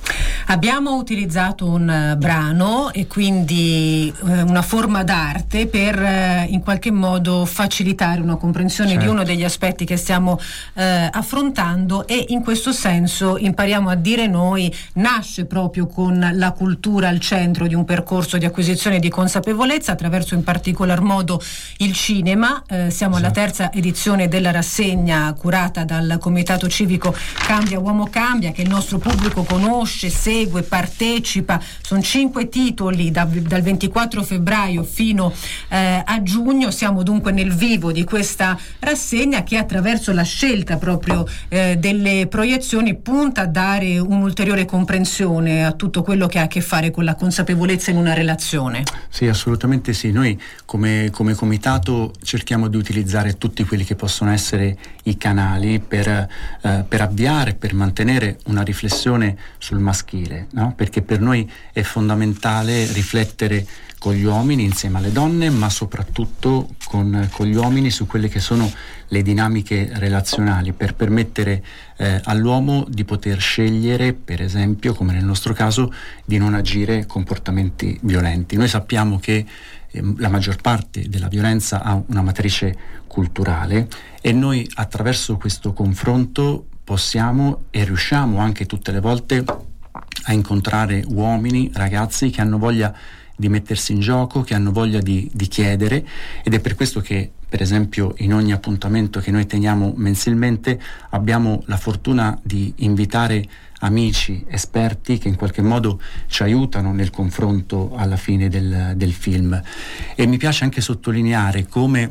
S2: Abbiamo utilizzato un uh, brano e quindi uh, una forma d'arte per uh, in qualche modo facilitare una comprensione certo. di uno degli aspetti che stiamo uh, affrontando, e in questo senso Impariamo a dire noi nasce proprio con la cultura al centro di un percorso di acquisizione di consapevolezza attraverso in particolar modo il cinema. Uh, siamo esatto. alla terza edizione della rassegna curata dal Comitato Civico Cambia Uomo Cambia, che il nostro pubblico conosce, segue, partecipa. Sono cinque titoli da, dal ventiquattro febbraio fino eh, a giugno. Siamo dunque nel vivo di questa rassegna che attraverso la scelta proprio eh, delle proiezioni punta a dare un'ulteriore comprensione a tutto quello che ha a che fare con la consapevolezza in una relazione.
S3: Sì, assolutamente sì. Noi come, come comitato cerchiamo di utilizzare tutti quelli che possono essere i canali per, eh, per avviare, per mantenere una riflessione sul maschile, no? Perché per noi è fondamentale riflettere con gli uomini insieme alle donne, ma soprattutto con, con gli uomini su quelle che sono le dinamiche relazionali, per permettere eh, all'uomo di poter scegliere, per esempio, come nel nostro caso, di non agire comportamenti violenti. Noi sappiamo che eh, la maggior parte della violenza ha una matrice culturale, e noi attraverso questo confronto possiamo e riusciamo anche tutte le volte a incontrare uomini, ragazzi che hanno voglia di mettersi in gioco, che hanno voglia di, di chiedere, ed è per questo che per esempio in ogni appuntamento che noi teniamo mensilmente abbiamo la fortuna di invitare amici, esperti che in qualche modo ci aiutano nel confronto alla fine del, del film. E mi piace anche sottolineare come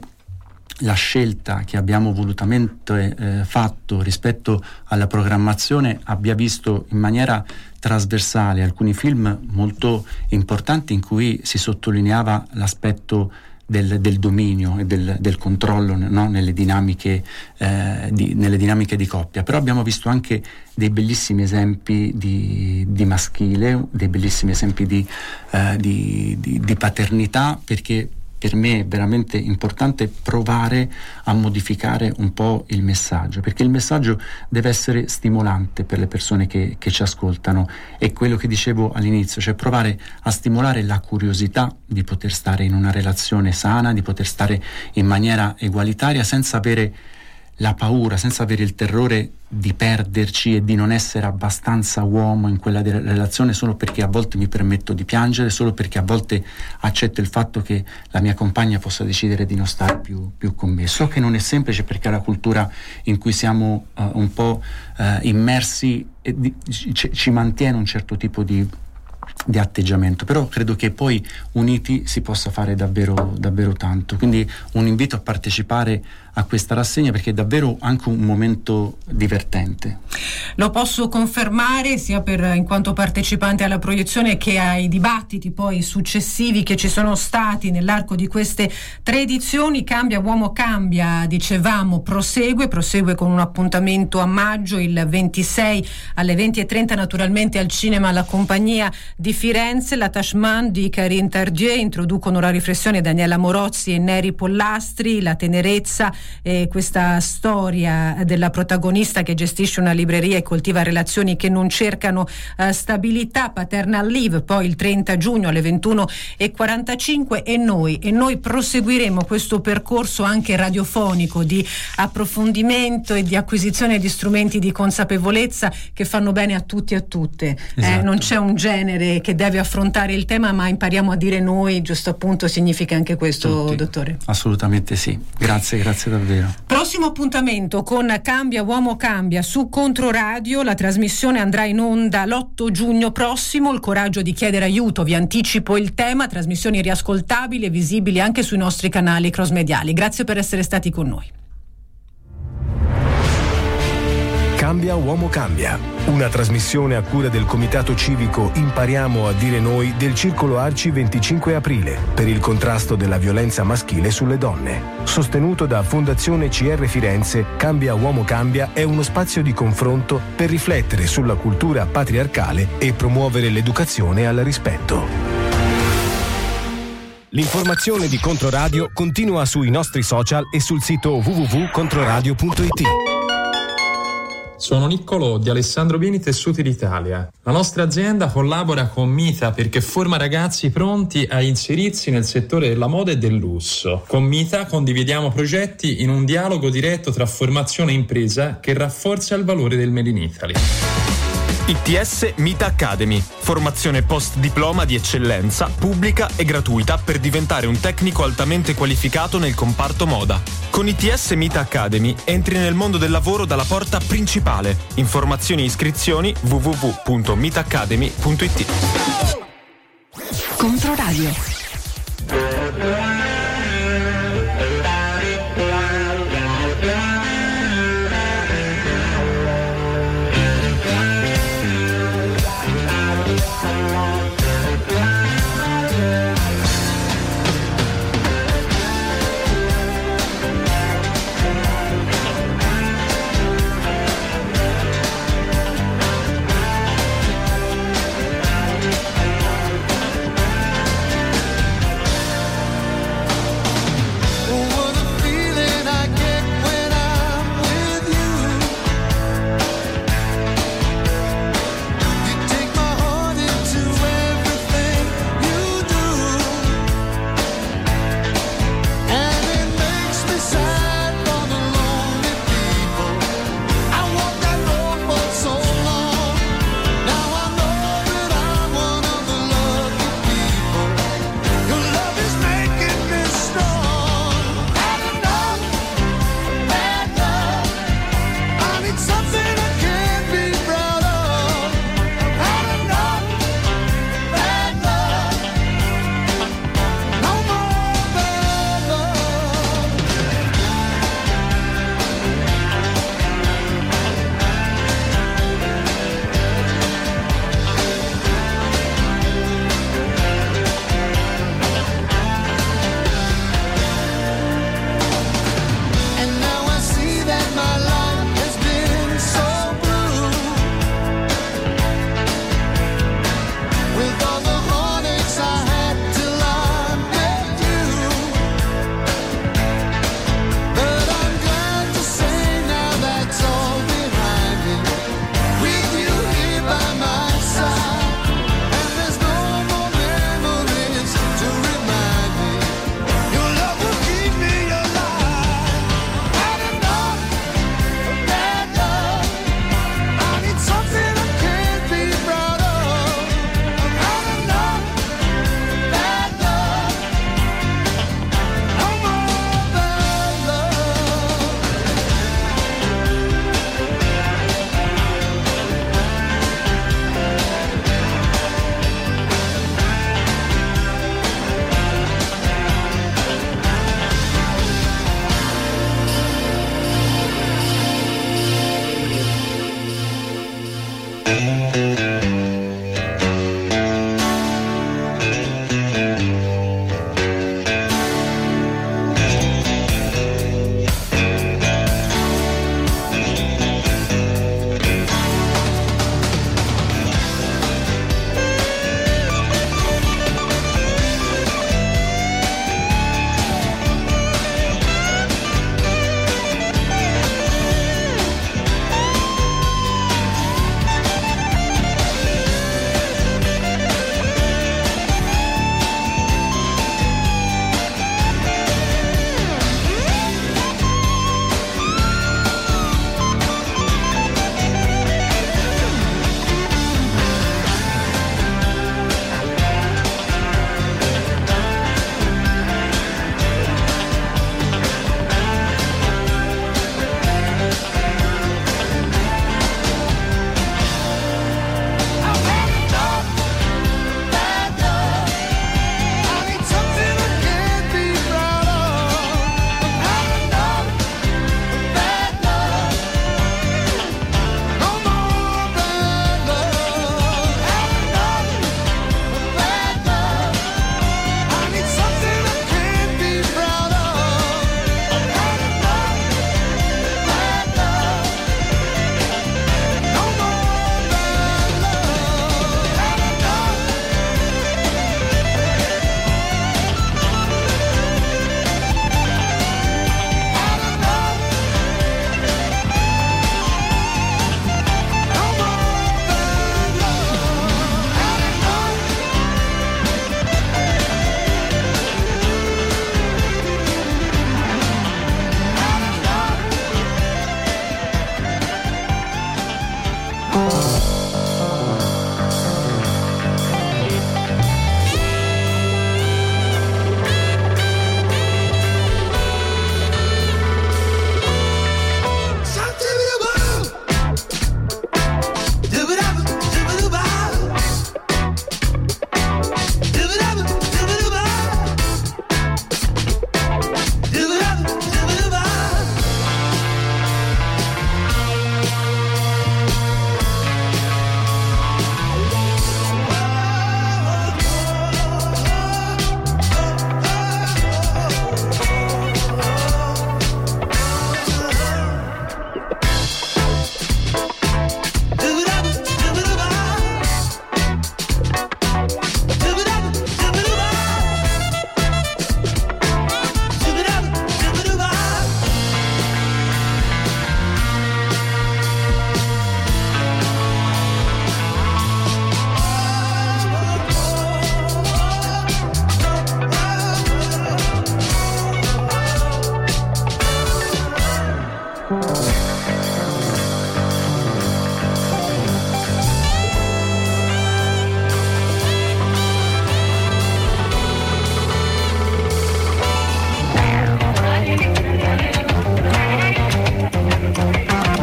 S3: la scelta che abbiamo volutamente eh, fatto rispetto alla programmazione abbia visto in maniera trasversale alcuni film molto importanti in cui si sottolineava l'aspetto del, del dominio e del, del controllo, no? nelle dinamiche eh, di, nelle dinamiche di coppia. Però abbiamo visto anche dei bellissimi esempi di, di maschile, dei bellissimi esempi di, eh, di, di, di paternità, perché per me è veramente importante provare a modificare un po' il messaggio, perché il messaggio deve essere stimolante per le persone che, che ci ascoltano. È quello che dicevo all'inizio, cioè provare a stimolare la curiosità di poter stare in una relazione sana, di poter stare in maniera egualitaria senza avere la paura, senza avere il terrore di perderci e di non essere abbastanza uomo in quella de- relazione solo perché a volte mi permetto di piangere, solo perché a volte accetto il fatto che la mia compagna possa decidere di non stare più, più con me. So che non è semplice, perché la cultura in cui siamo uh, un po' uh, immersi e di- ci, ci mantiene un certo tipo di di atteggiamento, però credo che poi uniti si possa fare davvero davvero tanto. Quindi un invito a partecipare a questa rassegna, perché è davvero anche un momento divertente.
S2: Lo posso confermare sia per in quanto partecipante alla proiezione che ai dibattiti poi successivi che ci sono stati nell'arco di queste tre edizioni. Cambia Uomo Cambia, dicevamo, prosegue prosegue con un appuntamento a maggio, il ventisei alle venti e trenta, naturalmente al cinema La Compagnia di Firenze. L'attachement di Karine Tardieu introducono la riflessione Daniela Morozzi e Neri Pollastri, la tenerezza, eh, questa storia della protagonista che gestisce una libreria e coltiva relazioni che non cercano eh, stabilità. Paternal Leave poi il trenta giugno alle ventuno e quarantacinque, e noi e noi proseguiremo questo percorso anche radiofonico di approfondimento e di acquisizione di strumenti di consapevolezza che fanno bene a tutti e a tutte. Esatto. Eh, non c'è un genere che deve affrontare il tema, ma impariamo a dire noi, giusto appunto significa anche questo, tutti. Dottore?
S3: Assolutamente sì, grazie, grazie davvero.
S2: Prossimo appuntamento con Cambia Uomo Cambia su Controradio. La trasmissione andrà in onda l'otto giugno prossimo. Il coraggio di chiedere aiuto, vi anticipo il tema, trasmissioni riascoltabili e visibili anche sui nostri canali cross-mediali. Grazie per essere stati con noi.
S16: Cambia Uomo Cambia, una trasmissione a cura del Comitato Civico Impariamo a dire noi del Circolo Arci venticinque aprile per il contrasto della violenza maschile sulle donne. Sostenuto da Fondazione C R Firenze, Cambia Uomo Cambia è uno spazio di confronto per riflettere sulla cultura patriarcale e promuovere l'educazione al rispetto. L'informazione di Controradio continua sui nostri social e sul sito w w w punto controradio punto i t.
S5: Sono Niccolò di Alessandro Bini Tessuti d'Italia. La nostra azienda collabora con Mita perché forma ragazzi pronti a inserirsi nel settore della moda e del lusso. Con Mita condividiamo progetti in un dialogo diretto tra formazione e impresa che rafforza il valore del Made in Italy.
S7: I T S Mita Academy, formazione post diploma di eccellenza, pubblica e gratuita per diventare un tecnico altamente qualificato nel comparto moda. Con I T S Mita Academy entri nel mondo del lavoro dalla porta principale. Informazioni e iscrizioni w w w punto mita academy punto i t.
S22: Controradio.